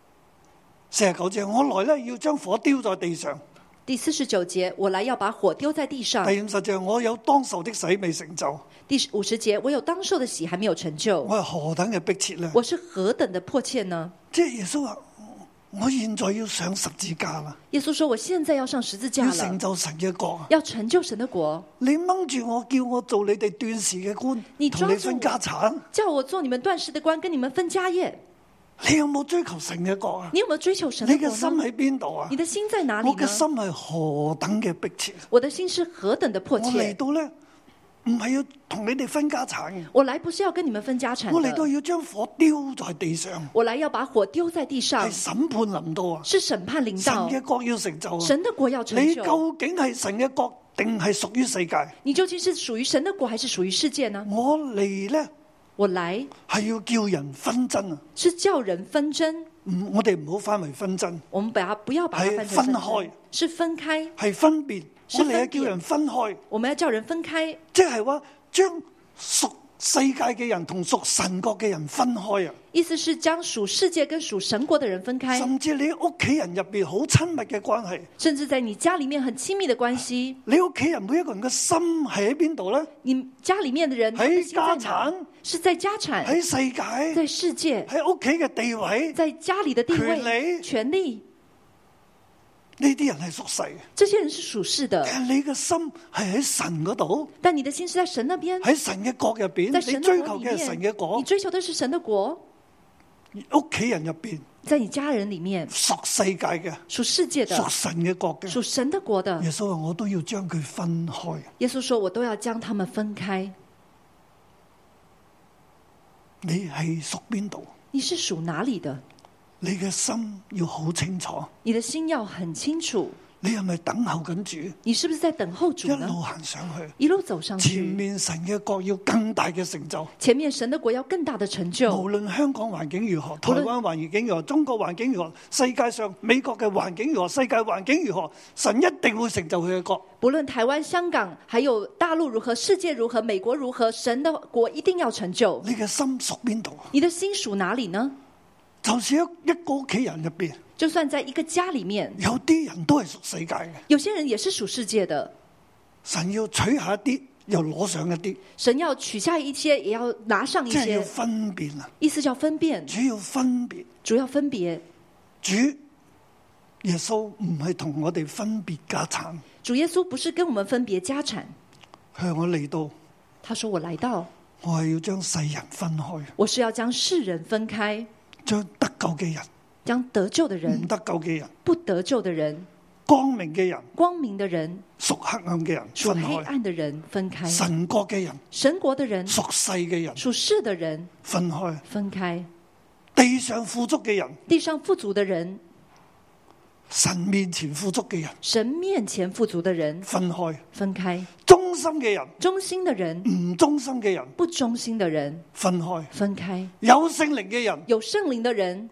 49節，我來咧要將火丟在地上。 第49節，我來要把火丟在地上。 第50節，我有當受的洗未成就。 第50節，我有當受的洗還沒有成就。 我係何等嘅迫切咧？ 我是何等的迫切呢？ 即係耶穌話：我現在要上十字架啦！ 耶穌說：我現在要上十字架要了， 成就神嘅國。 要成就神的國。 你掹住我，叫我做你哋斷時嘅官， 你抓住同你分家產。 叫我做你們斷食的官，跟你們分家業。 你有冇追求神嘅國啊？ 你有沒有追求神你的國呢？ 嘅心喺邊度啊？ 你的心在哪裡呢？ 我嘅心係何等嘅迫切。 我的心是何等的迫我嚟切。 到咧，唔係要同你哋分家產嘅。 我來不是要跟你們分家產的， 我嚟到要將火丟在地上。 我來要把火丟在地上， 係審判臨到啊！ 是審判臨神到， 嘅國要成就啊！ 神的國要成就。 你究竟係神嘅國，定係屬於世界？ 你究竟是屬於神的國，還是屬於世界呢？ 我嚟咧我來係要叫人紛爭啊！ 是叫人紛爭， 我哋唔好翻為紛爭， 我們不要把它翻成紛爭係分開， 是分開， 係分別。我是分別嚟係叫人分開， 我們要叫人分開， 即係話將屬世界嘅人同屬神國嘅人分開啊！ 意思是將屬世界跟屬神國的人分開， 甚至你屋企人入邊好親密嘅關係， 甚至在你家裏面很親密的關係。 你屋企人每一個人嘅心係喺邊度呢？ 你家裏面的人喺家產， 是在家產； 喺世界， 在世界； 喺屋企嘅地位， 在家裏的地位、權利。 呢啲人係屬世嘅， 這些人是屬世的。 但你嘅心係喺神嗰度， 但你的心是在神那邊， 喺神嘅國入邊，你追求嘅係神嘅國， 你追求的是神的國。 屋企人入邊， 在你家人裏面， 屬世界嘅， 屬世界的， 屬神嘅國嘅， 屬神的國的。 耶穌話我都要將佢分開。 耶穌說我都要將他們分開。 你係屬邊度？ 你是屬哪裏的？ 你嘅心要好清楚， 你的心要很清楚。 你係咪等候緊主？ 你是不是在等候主呢？ 一路行上去， 一路走上去。 前面神嘅國要更大嘅成就， 前面神的國要更大的成就。 無論香港環境如何，台灣環境如何，中國環境如何，世界上美國嘅環境如何，世界環境如何，神一定會成就佢嘅國。 不論台灣、香港，還有大陸如何，世界如何，美國如何，神的國一定要成就。 你嘅心屬邊度？ 你的心屬哪裏呢？ 就是一個屋企人入邊， 就算在一個家裏面， 有啲人都係屬世界嘅， 有些人也是屬世界的。 神要取下一啲，又攞上一啲。 神要取下一些，也要拿上一些。 即係要分辨啊！ 意思叫分辨， 主要分別， 主要分別。 主耶穌唔係同我哋分別家產。 主耶穌不是跟我們分別家產。 佢話我嚟到， 他說我來到， 我係要將世人分開。 我是要將世人分開。 將得救嘅人， 將得救的人， 唔得救嘅人， 不得救的人， 光明嘅人， 光明的人， 屬黑暗嘅人， 屬黑暗的人分開。 神國嘅人， 神國的人， 屬世嘅人， 屬世的人分開。 分開。 地上富足嘅人， 地上富足的人， 神面前富足嘅人， 神面前富足的人分開。 分開。 忠心嘅人， 忠心的人， 唔忠心嘅人， 不忠心的人分開。 分開。 有聖靈嘅人， 有聖靈的人，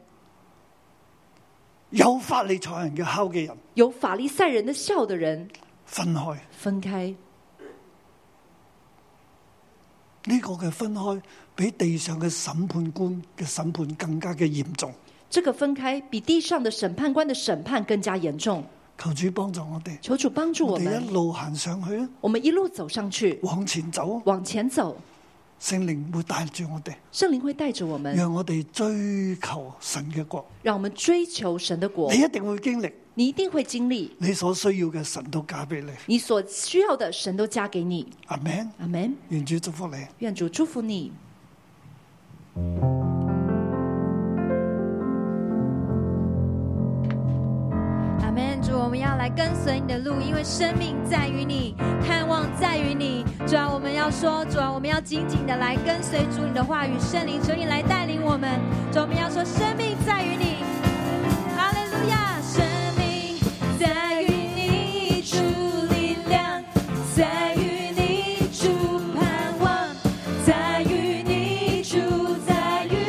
有法利賽人嘅酵嘅人， 有法利賽人的笑的人， 分開。 分開。 呢個嘅分開比地上嘅審判官嘅審判更加嘅嚴重。 這個分開比地上的審判官的審判更加嚴重。 求主幫助我哋， 求主幫助我們， 我哋一路行上去啊！ 我們一路走上去， 往前走， 往前走。 聖靈會帶住我哋， 聖靈會帶着我們， 讓我哋追求神嘅國， 讓我們追求神的國。 你一定會經歷， 你一定會經歷， 你所需要嘅神都加俾你， 你所需要的神都加給你。 阿們， 阿們， 願主祝福你， 願主祝福你。 主，我們要來跟隨你的路，因為生命在於你，盼望在於你。主啊，我們要說，主啊，我們要緊緊的來跟隨主你的話語，聖靈求你來帶領我們。主，我們要說，生命在於你，哈利路亞，生命在於你，主力量在於你，主盼望在於你，主在於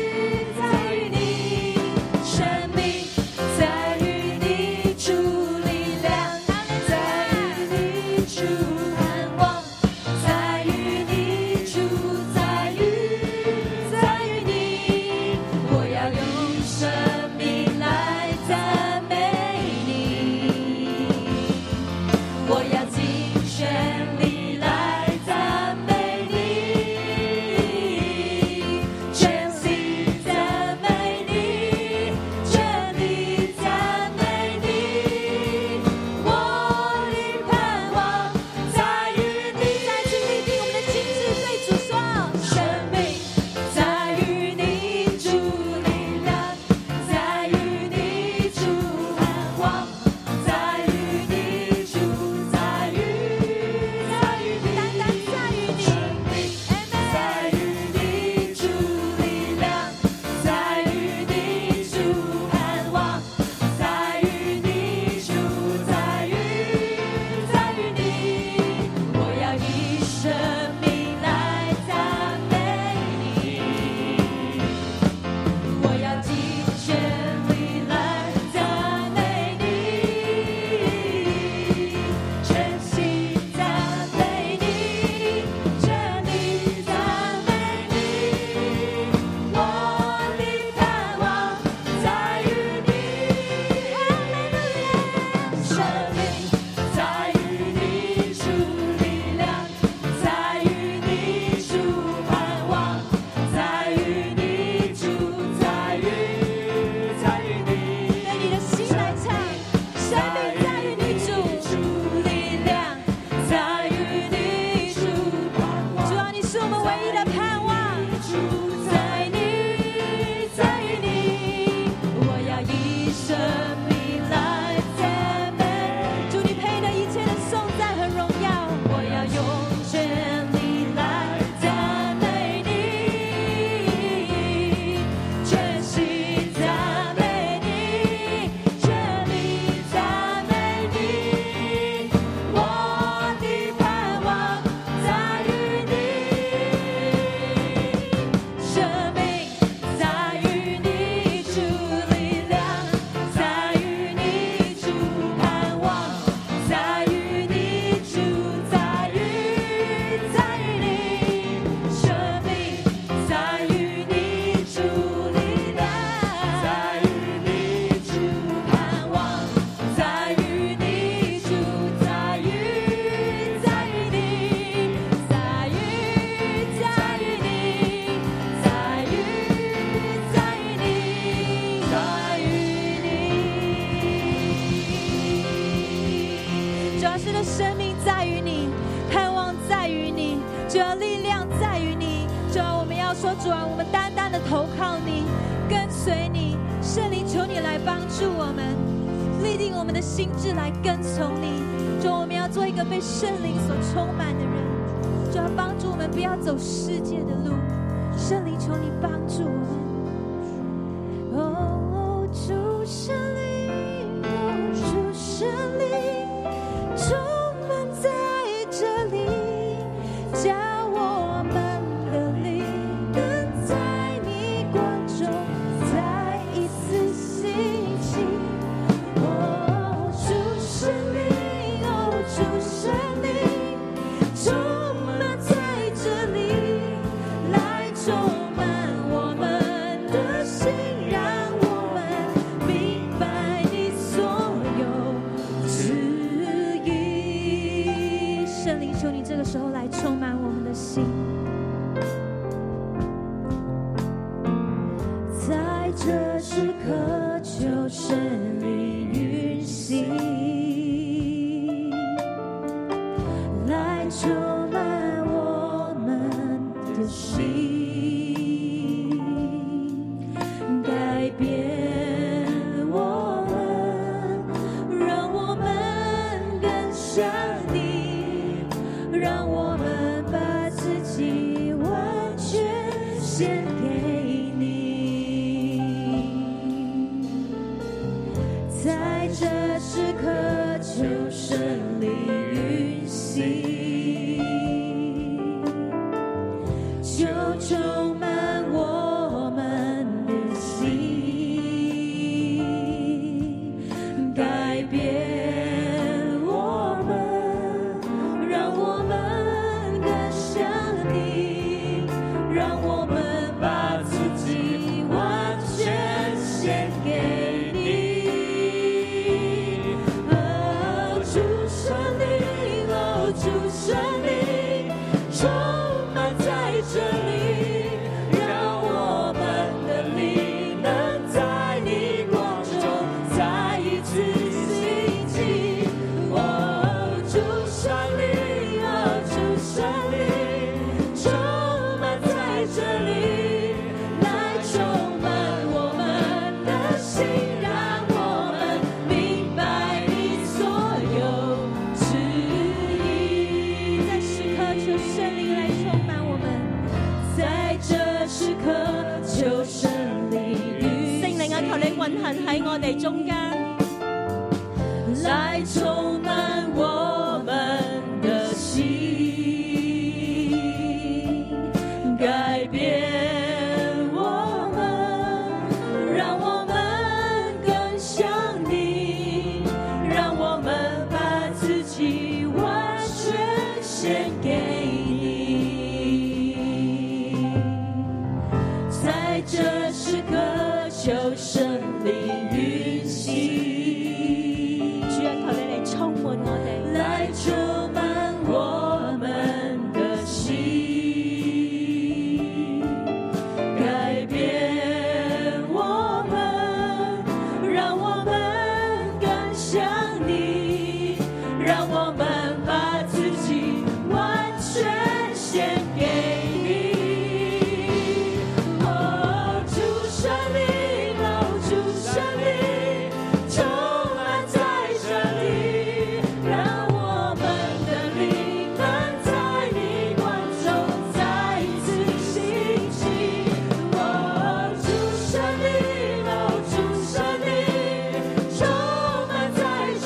你，生命在於你，主力量在於你，主盼望在於你，主在於你，我要用生投靠你，跟随你。圣灵，求你来帮助我们，立定我们的心志来跟从你。主，我们要做一个被圣灵所充满的人，就要帮助我们不要走世界的路。圣灵，求你帮助我们。哦，主圣灵，哦，主圣灵，充满在这里，叫我们的灵能在你光中再一次兴起。哦，主圣灵，哦，主圣灵，充满在这里，来充满我们的心，让我们明白你所有旨意。圣灵，求你这个时候来充满我们的心，在这时刻求圣灵运行，来充满我们的心，改变我们，让我们更像你，让我们把自己完全献给你。在这时刻求圣灵运行，就充满我们的心，改变我们，让我们更像你，让我们把自己完全献给你。哦，主圣灵，哦，主圣灵，充满在这里，让我们的灵能在你光中再一次兴起。哦，主圣灵，哦，主圣灵，充满在这里，来充满我们的心，让我们明白你所有旨意。在时刻求圣灵来充满我们，在这時刻求聖靈聖靈啊，求你運行喺我哋中間，來充滿我們的心，改變我們，讓我們更像你，讓我們把自己完全獻給你。在這時刻求聖靈運行，主啊，求你嚟充滿我哋，來充滿我們的心，改變我們，讓我們更像你，讓我們把自己完全獻給你。哦，主聖靈，哦，主聖靈，充滿在這裡，讓我們的靈能在你光中再一次興起。哦，主聖靈，哦，主聖靈，充滿在這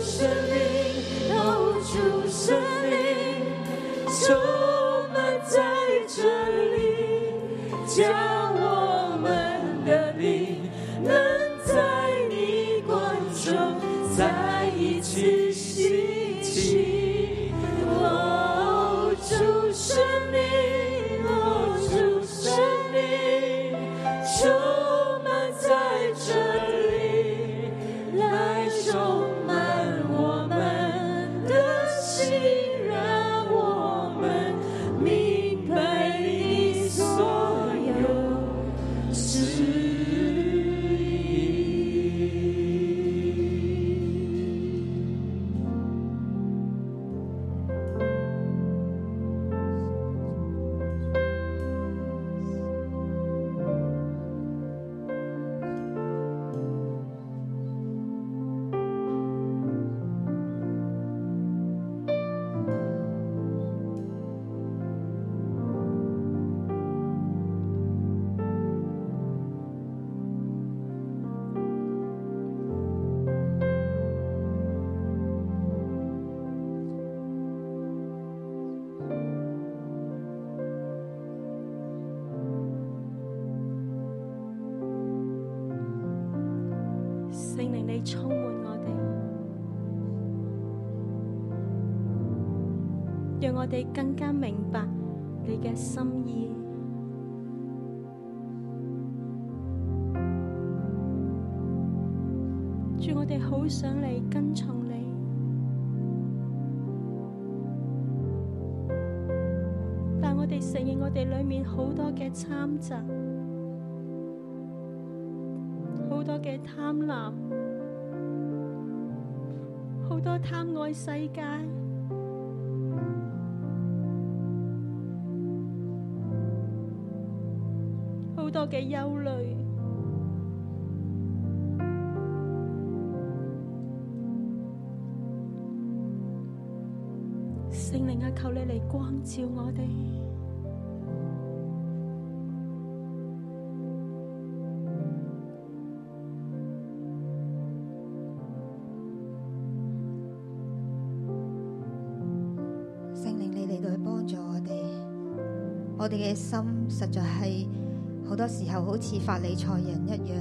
生命，哦，主生命，充满在这里，将我们的灵能在你光中再一次兴起。哦，主生命，哦，主生命，充满在这里，来充满我们的心，让我们明白你所有旨意。聖靈你充滿我哋，讓我哋更加明白你嘅心意。主，我哋好想嚟跟從你，但我哋承認我哋裏面好多嘅參雜，好多嘅貪婪，好多貪愛世界，好多嘅憂慮。聖靈啊，求你嚟光照我哋。 我哋嘅心實在係好多時候好似法利賽人一樣，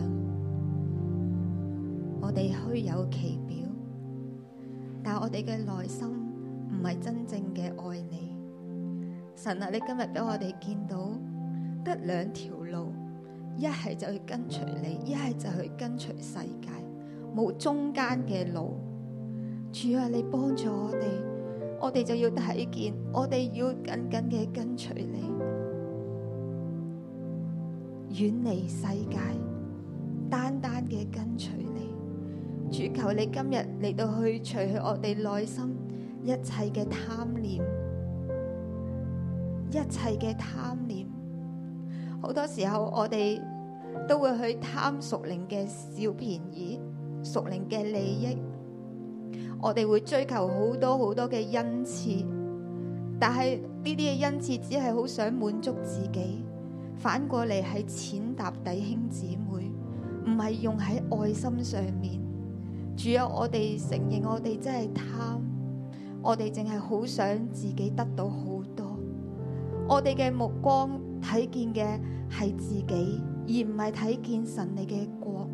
我哋虛有其表，但我哋嘅內心唔係真正嘅愛你。神啊，你今日俾我哋見到得兩條路，一係就去跟隨你，一係就去跟隨世界，冇中間嘅路。主啊，你幫助我哋就要睇見，我哋要緊緊嘅跟隨你，遠離世界，單單嘅跟隨你。主，求你今日嚟到去除去我哋內心一切嘅貪念，一切嘅貪念。好多時候我哋都會去貪屬靈嘅小便宜，屬靈嘅利益。我哋會追求好多好多嘅恩賜，但係呢啲嘅恩賜只係好想滿足自己，反過嚟係踐踏弟兄姊妹，唔係用喺愛心上面。主啊，我哋承認我哋真係貪，我哋淨係好想自己得到好多，我哋嘅目光睇見嘅係自己，而唔係睇見神你嘅國。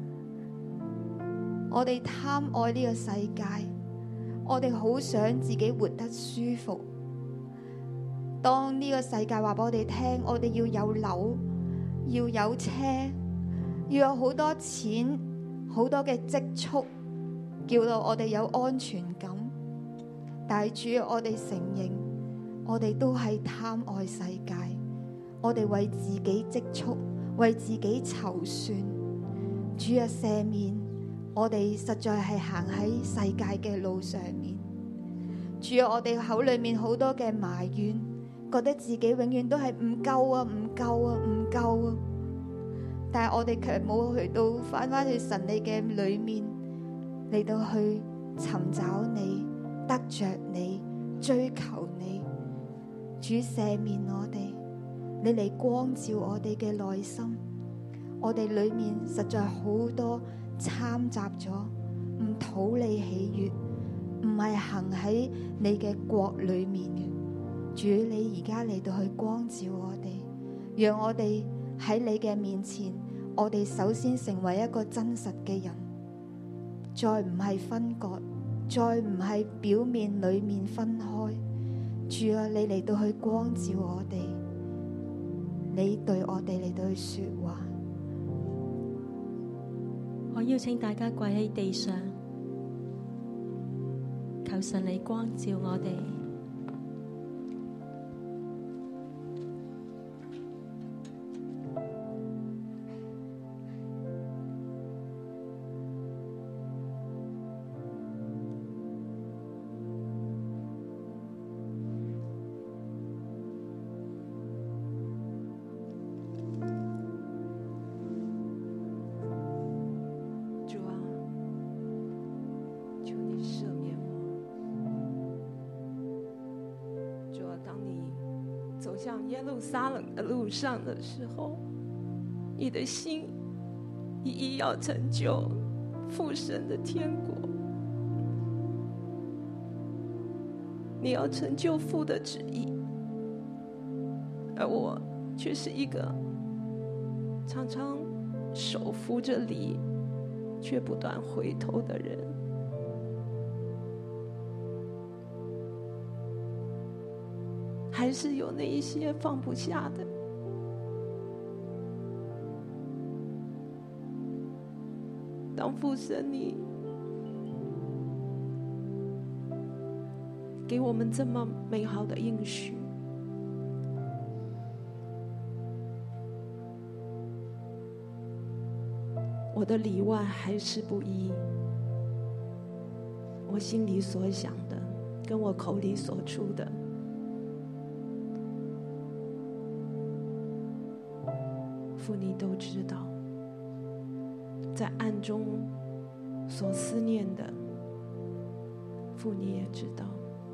我哋貪愛呢個世界，我哋好想自己活得舒服。當呢個世界話俾我哋聽，我哋要有樓，要有車，要有好多錢，好多嘅積蓄，叫到我哋有安全感。但係主，我哋承認，我哋都係貪愛世界，我哋為自己積蓄，為自己籌算。主啊，赦免我哋實在係行喺世界嘅路上面。主啊，我哋口裏面好多嘅埋怨，覺得自己永遠都係唔夠啊，唔夠啊，唔夠啊。但係我哋卻冇去到返去神你嘅裏面，嚟到去尋找你，得着你，追求你。主，赦免我哋，你嚟光照我哋嘅內心。我哋裏面實在好多參雜咗，唔討你喜悅， 唔係行喺你嘅國裏面嘅。主，你而家嚟到去光照我哋，讓我哋喺你嘅面前，我哋首先成為一個真實嘅人，再唔係分割，再唔係表面裏面分開。主啊，你嚟到去光照我哋，你對我哋嚟到去說話。 我邀請大家跪喺地上，求神你光照我哋。 向耶路撒冷的路上的时候，你的心一一要成就父神的天国，你要成就父的旨意，而我却是一个常常手扶着犁却不断回头的人。还是有那一些放不下的，当父神你给我们这么美好的应许，我的里外还是不一，我心里所想的跟我口里所出的，父你都知道，在暗中所思念的，父你也知道。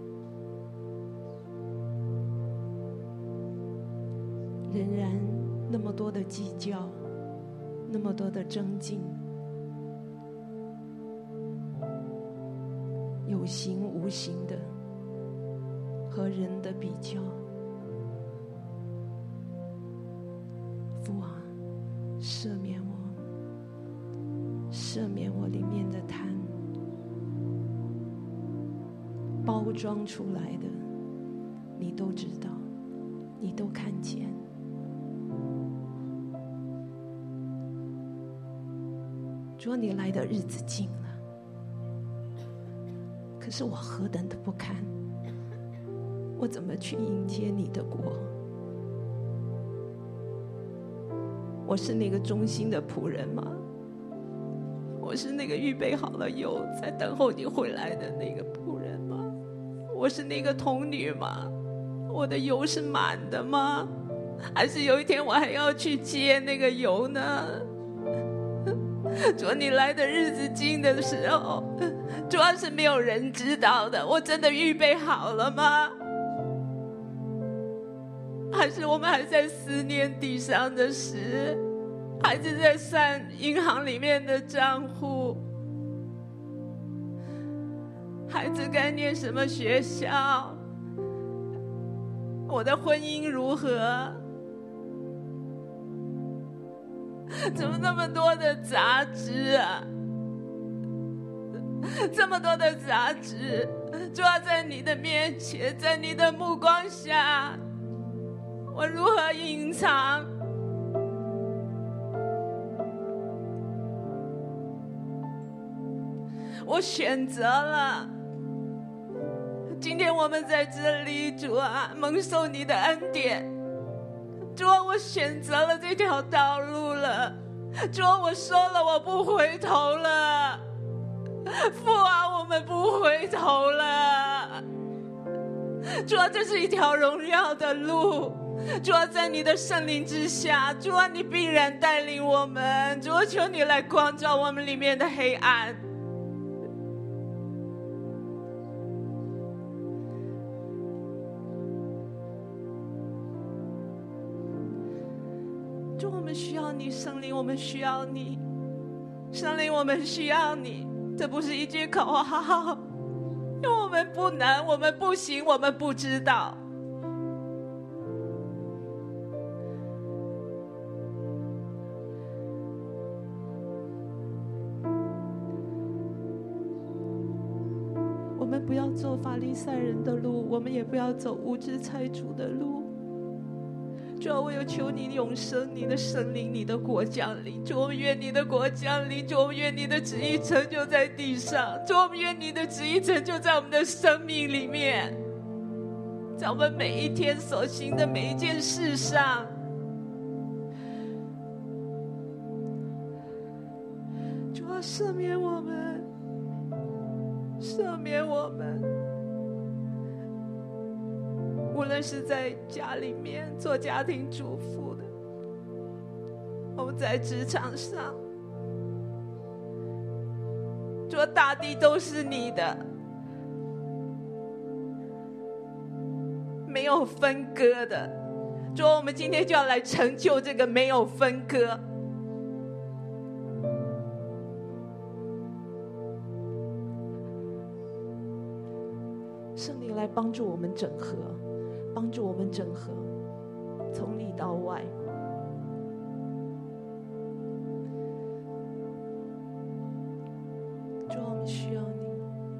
仍然那么多的计较，那么多的争竞，有形无形的和人的比较。父啊，赦免我，赦免我里面的贪，包装出来的你都知道，你都看见。主啊，你来的日子近了，可是我何等的不堪，我怎么去迎接你的国？我是那个忠心的仆人吗？我是那个预备好了油在等候你回来的那个仆人吗？我是那个童女吗？我的油是满的吗？还是有一天我还要去接那个油呢？主啊，你来的日子近的时候，主要是没有人知道的，我真的预备好了吗？还是我们还在思念地上的事，还是在算银行里面的账户？孩子该念什么学校？我的婚姻如何？怎么那么多的杂质啊？这么多的杂质，主要在你的面前，在你的目光下，我如何隐藏？我选择了，今天我们在这里，主啊，蒙受你的恩典。主啊，我选择了这条道路了。主啊，我说了，我不回头了。父啊，我们不回头了。主啊，这是一条荣耀的路。主啊，在你的圣灵之下，主啊，你必然带领我们。主啊，求你来光照我们里面的黑暗。主，我们需要你，圣灵，我们需要你，圣灵，我们需要你。这不是一句口号， 因为我们不能，我们不行，我们不知道。我们不要走法利赛人的路，我们也不要走无知财主的路。主啊，我有求你永生，你的圣灵，你的国降临。主，我们愿你的国降临。主，我们愿你的旨意成就在地上。主，我们愿你的旨意成就在我们的生命里面，在我们每一天所行的每一件事上。主啊，赦免我们，赦免我们。无论是在家里面做家庭主妇的，我们在职场上，做大地都是你的，没有分割的。主，我们今天就要来成就这个没有分割。圣灵来帮助我们整合，帮助我们整合，从里到外。主，我们需要你。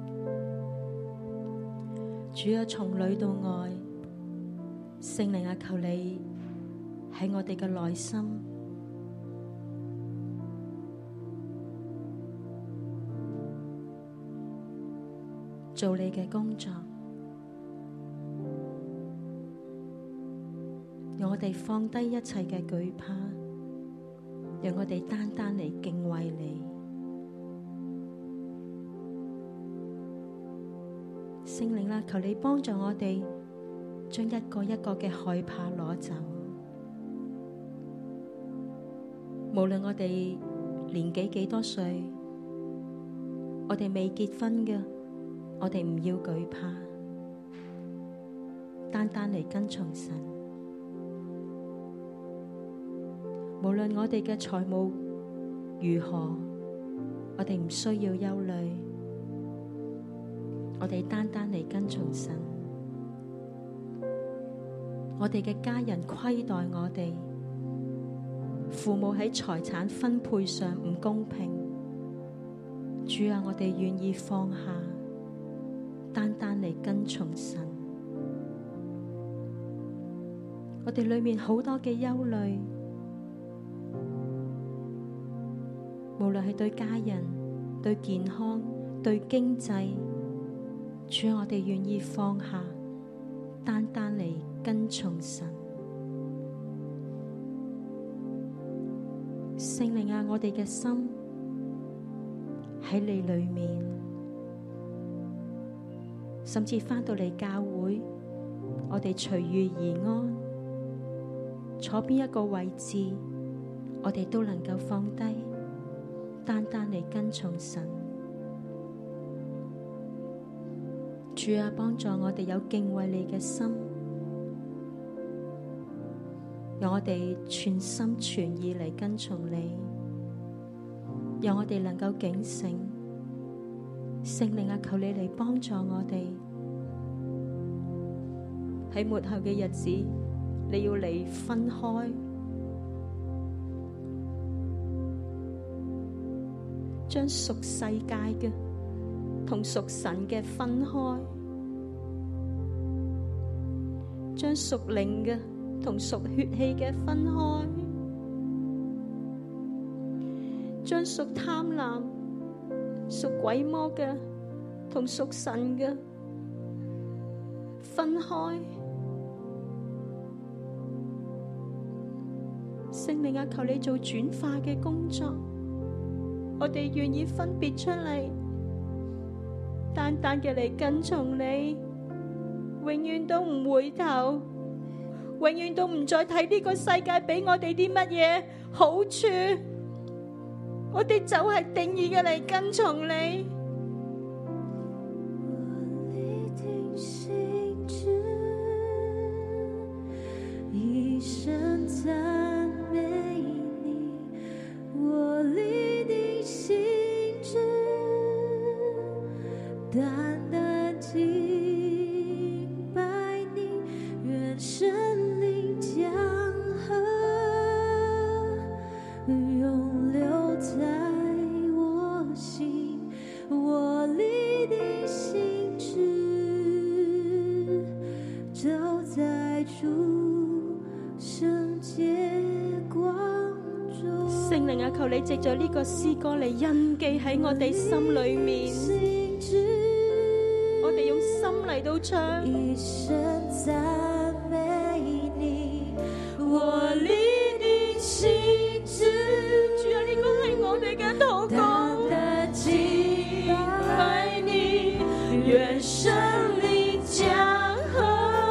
主啊，從裏到外，聖靈啊，求你喺我哋嘅內心做你嘅工作。讓我哋放低一切嘅懼怕，讓我哋單單嚟敬畏你。聖靈啦，求你幫助我哋將一個一個嘅害怕攞走。無論我哋年紀幾多歲，我哋未結婚嘅，我哋唔要懼怕，單單嚟跟從神。無論我哋嘅財務如何，我哋唔需要憂慮，我哋單單嚟跟從神。我哋嘅家人虧待我哋，父母喺財產分配上唔公平，主啊，我哋願意放下，單單嚟跟從神。我哋裏面好多嘅憂慮，無論係對家人、對健康、對經濟，主啊，我哋願意放下，單單嚟跟從神。聖靈啊，我哋嘅心喺你裏面，甚至返到嚟教會，我哋隨遇而安，坐邊一個位置，我哋都能夠放低，單單嚟跟從神。主啊，幫助我哋有敬畏你嘅心，讓我哋全心全意嚟跟從你，讓我哋能夠警醒。聖靈啊，求你嚟幫助我哋喺末後嘅日子，你要嚟分開，將屬世界嘅同屬神嘅分開，將屬靈嘅同屬血氣嘅分開，將屬貪婪、屬鬼魔嘅同屬神嘅分開。聖靈啊，求你做轉化嘅工作，我哋願意分別出嚟，單單嘅嚟跟從你，永遠都唔回頭，永遠都唔再睇呢個世界俾我哋啲乜嘢好處，我哋就係定義嘅嚟跟從你。 单单敬拜你，愿圣灵江河永流在我心，我立定心志，走在主圣洁光中。 聖靈啊，求你藉着呢個詩歌嚟印記喺我哋心裏面，我哋用心嚟到唱。 一生讚美你，我立定心志。 主啊，呢個係我哋嘅禱告。 單單敬拜你，願聖靈江河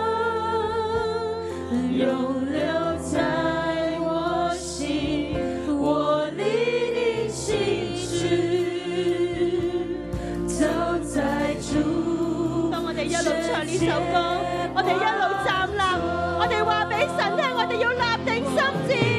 永流在我心，我立定心志，走在主。 當我哋一路唱呢首歌，我哋一路站立，我哋話俾神聽，我哋要立定心志。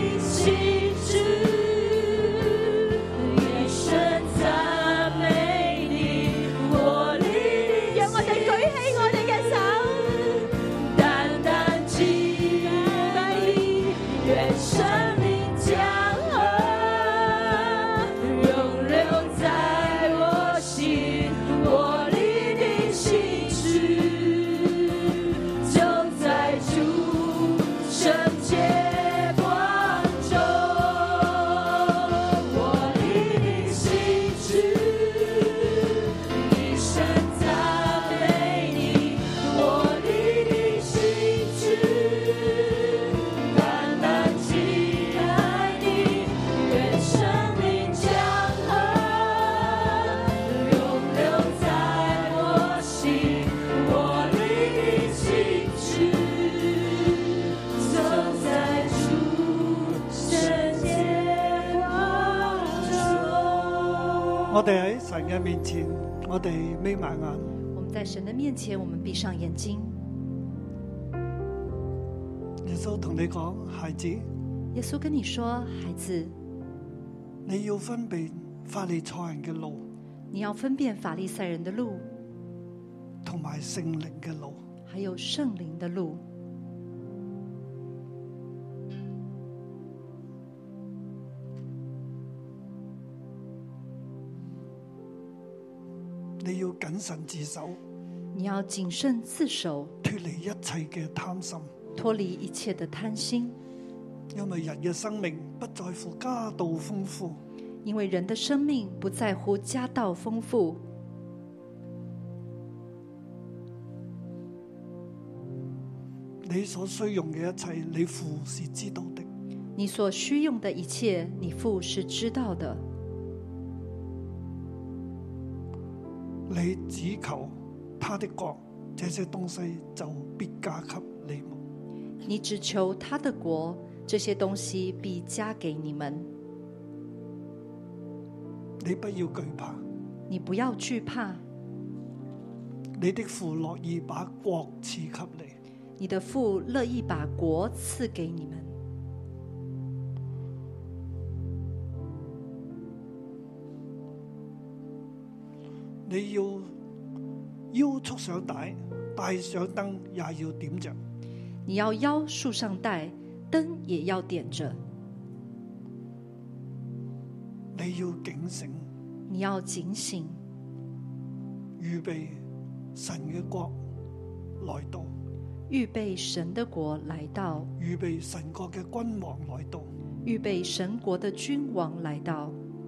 我哋喺神嘅面前，我哋眯埋眼。 我們在神的面前，我們閉上眼睛。 耶穌同你講，孩子， 耶穌跟你說，孩子， 你要分辨法利賽人嘅路， 你要分辨法利賽人的路， 同埋聖靈嘅路， 還有聖靈的路。 你要謹慎自守， 你要謹慎自守， 脫離一切嘅貪心， 脫離一切的貪心。 因為人嘅生命不在乎家道豐富， 因為人的生命不在乎家道豐富。 你所需用嘅一切，你父是知道的。 你所需用的一切，你父是知道的。 你只求他的國，這些東西就必加給你們。 你只求他的國，這些東西必加給你們。 你不要懼怕， 你不要懼怕。 你的父樂意把國賜給你， 你的父樂意把國賜給你們。 你要腰束上帶，帶上燈也要點着。 你要腰束上帶，燈也要點着。 你要警醒， 你要警醒， 預備神嘅國來到， 預備神的國來到， 預備神國嘅君王來到， 預備神國的君王來到。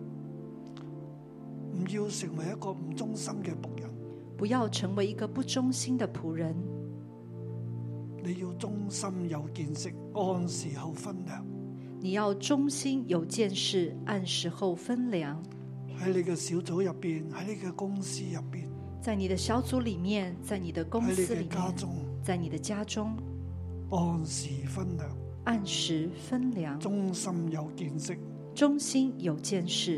唔要成為一個唔忠心嘅僕人， 不要成為一個不忠心的僕人。 你要忠心有見識，按時候分糧。 你要忠心有見識，按時候分糧。 喺你嘅小組入邊，喺你嘅公司入邊， 在你的小組裡面，在你的公司裡面，在你的家中， 按時分糧， 按時分糧。 忠心有見識， 忠心有見識。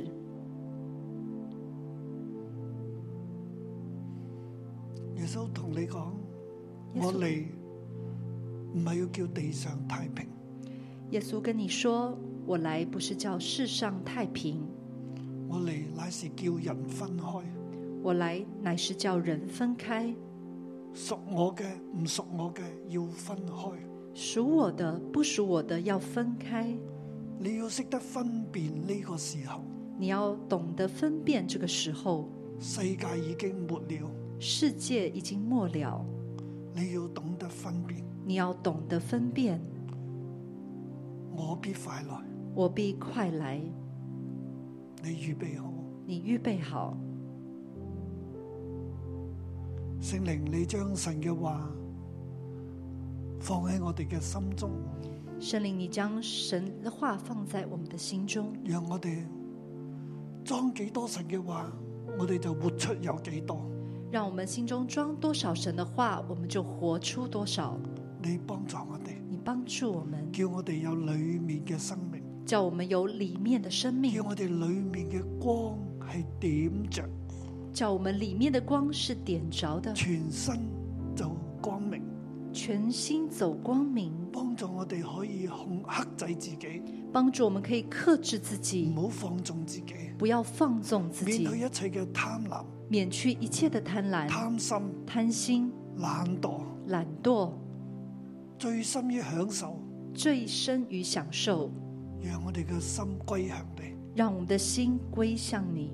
耶穌同你講，我嚟唔係要叫地上太平。 耶穌跟你說，我來不是叫世上太平， 我嚟乃是叫人分開。 我來乃是叫人分開， 屬我嘅唔屬我嘅要分開， 屬我的不屬我的要分開。 你要識得分辨呢個時候， 你要懂得分辨這個時候， 世界已經末了， 世界已經末了， 你要懂得分辨， 你要懂得分辨， 我必快來， 我必快來， 你預備好， 你預備好。 聖靈，你將神嘅話放喺我哋嘅心中， 聖靈，你將神的話放在我們的心中， 讓我哋裝幾多神嘅話，我哋就活出有幾多。 讓我們心中裝多少神的話，我們就活出多少。 你幫助我哋， 你幫助我們， 叫我哋有裏面嘅生命， 叫我們有裏面的生命， 叫我哋裏面嘅光係點着， 叫我們裏面的光是點着的， 全身就光明， 全心走光明， 幫助我哋可以克制自己， 幫助我們可以克制自己， 唔好放縱自己， 不要放縱自己， 免去一切嘅貪婪， 免去一切的貪婪、 貪心、 貪心、 懶惰、 懶惰， 最深於享受， 最深於享受， 讓我哋嘅心歸向你， 讓我們的心歸向你。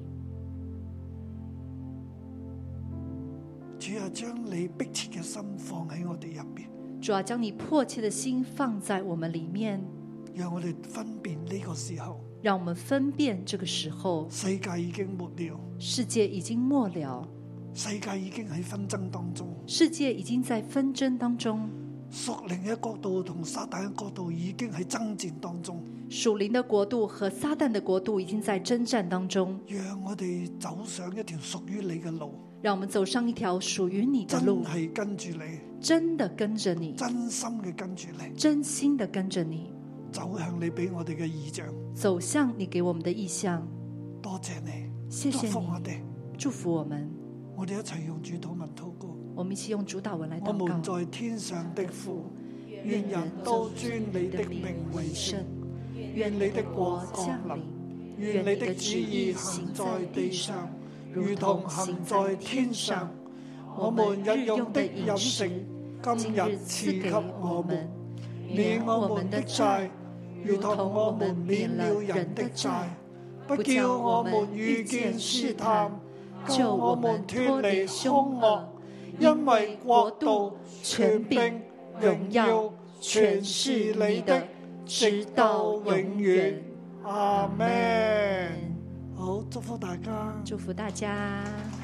主啊，將你迫切嘅心放喺我哋入邊， 主啊，將你迫切的心放在我們裏面， 讓我哋分辨呢個時候， 讓我們分辨這個時候， 世界已經末了， 世界已經末了， 世界已經喺紛爭當中， 世界已經在紛爭當中， 屬靈嘅國度同撒旦嘅國度已經喺爭戰當中， 屬靈的國度和撒旦的國度已經在征戰當中， 讓我哋走上一條屬於你嘅路， 讓我們走上一條屬於你的路， 真係跟住你， 真的跟着你， 真心嘅跟住你， 真心的跟着你， 走向你俾我哋嘅異象， 走向你給我們的意象。 多謝你， 謝謝祝福我你， 哋， 祝福我們。 我哋一齊用主禱文禱告。 我們一起用主禱文來我禱告。 們在天上的父，願人都尊你的名為聖，願你的國降臨，願你的旨意行在地上，如同行在天上。我們日用的飲食，今日賜給我們，免我們的債，如同我們免了人的債，不叫我們遇見試探，救我們脫離兇惡。因為國度、權柄、榮耀，全是你的，直到永遠。阿們。好，祝福大家。 祝福大家。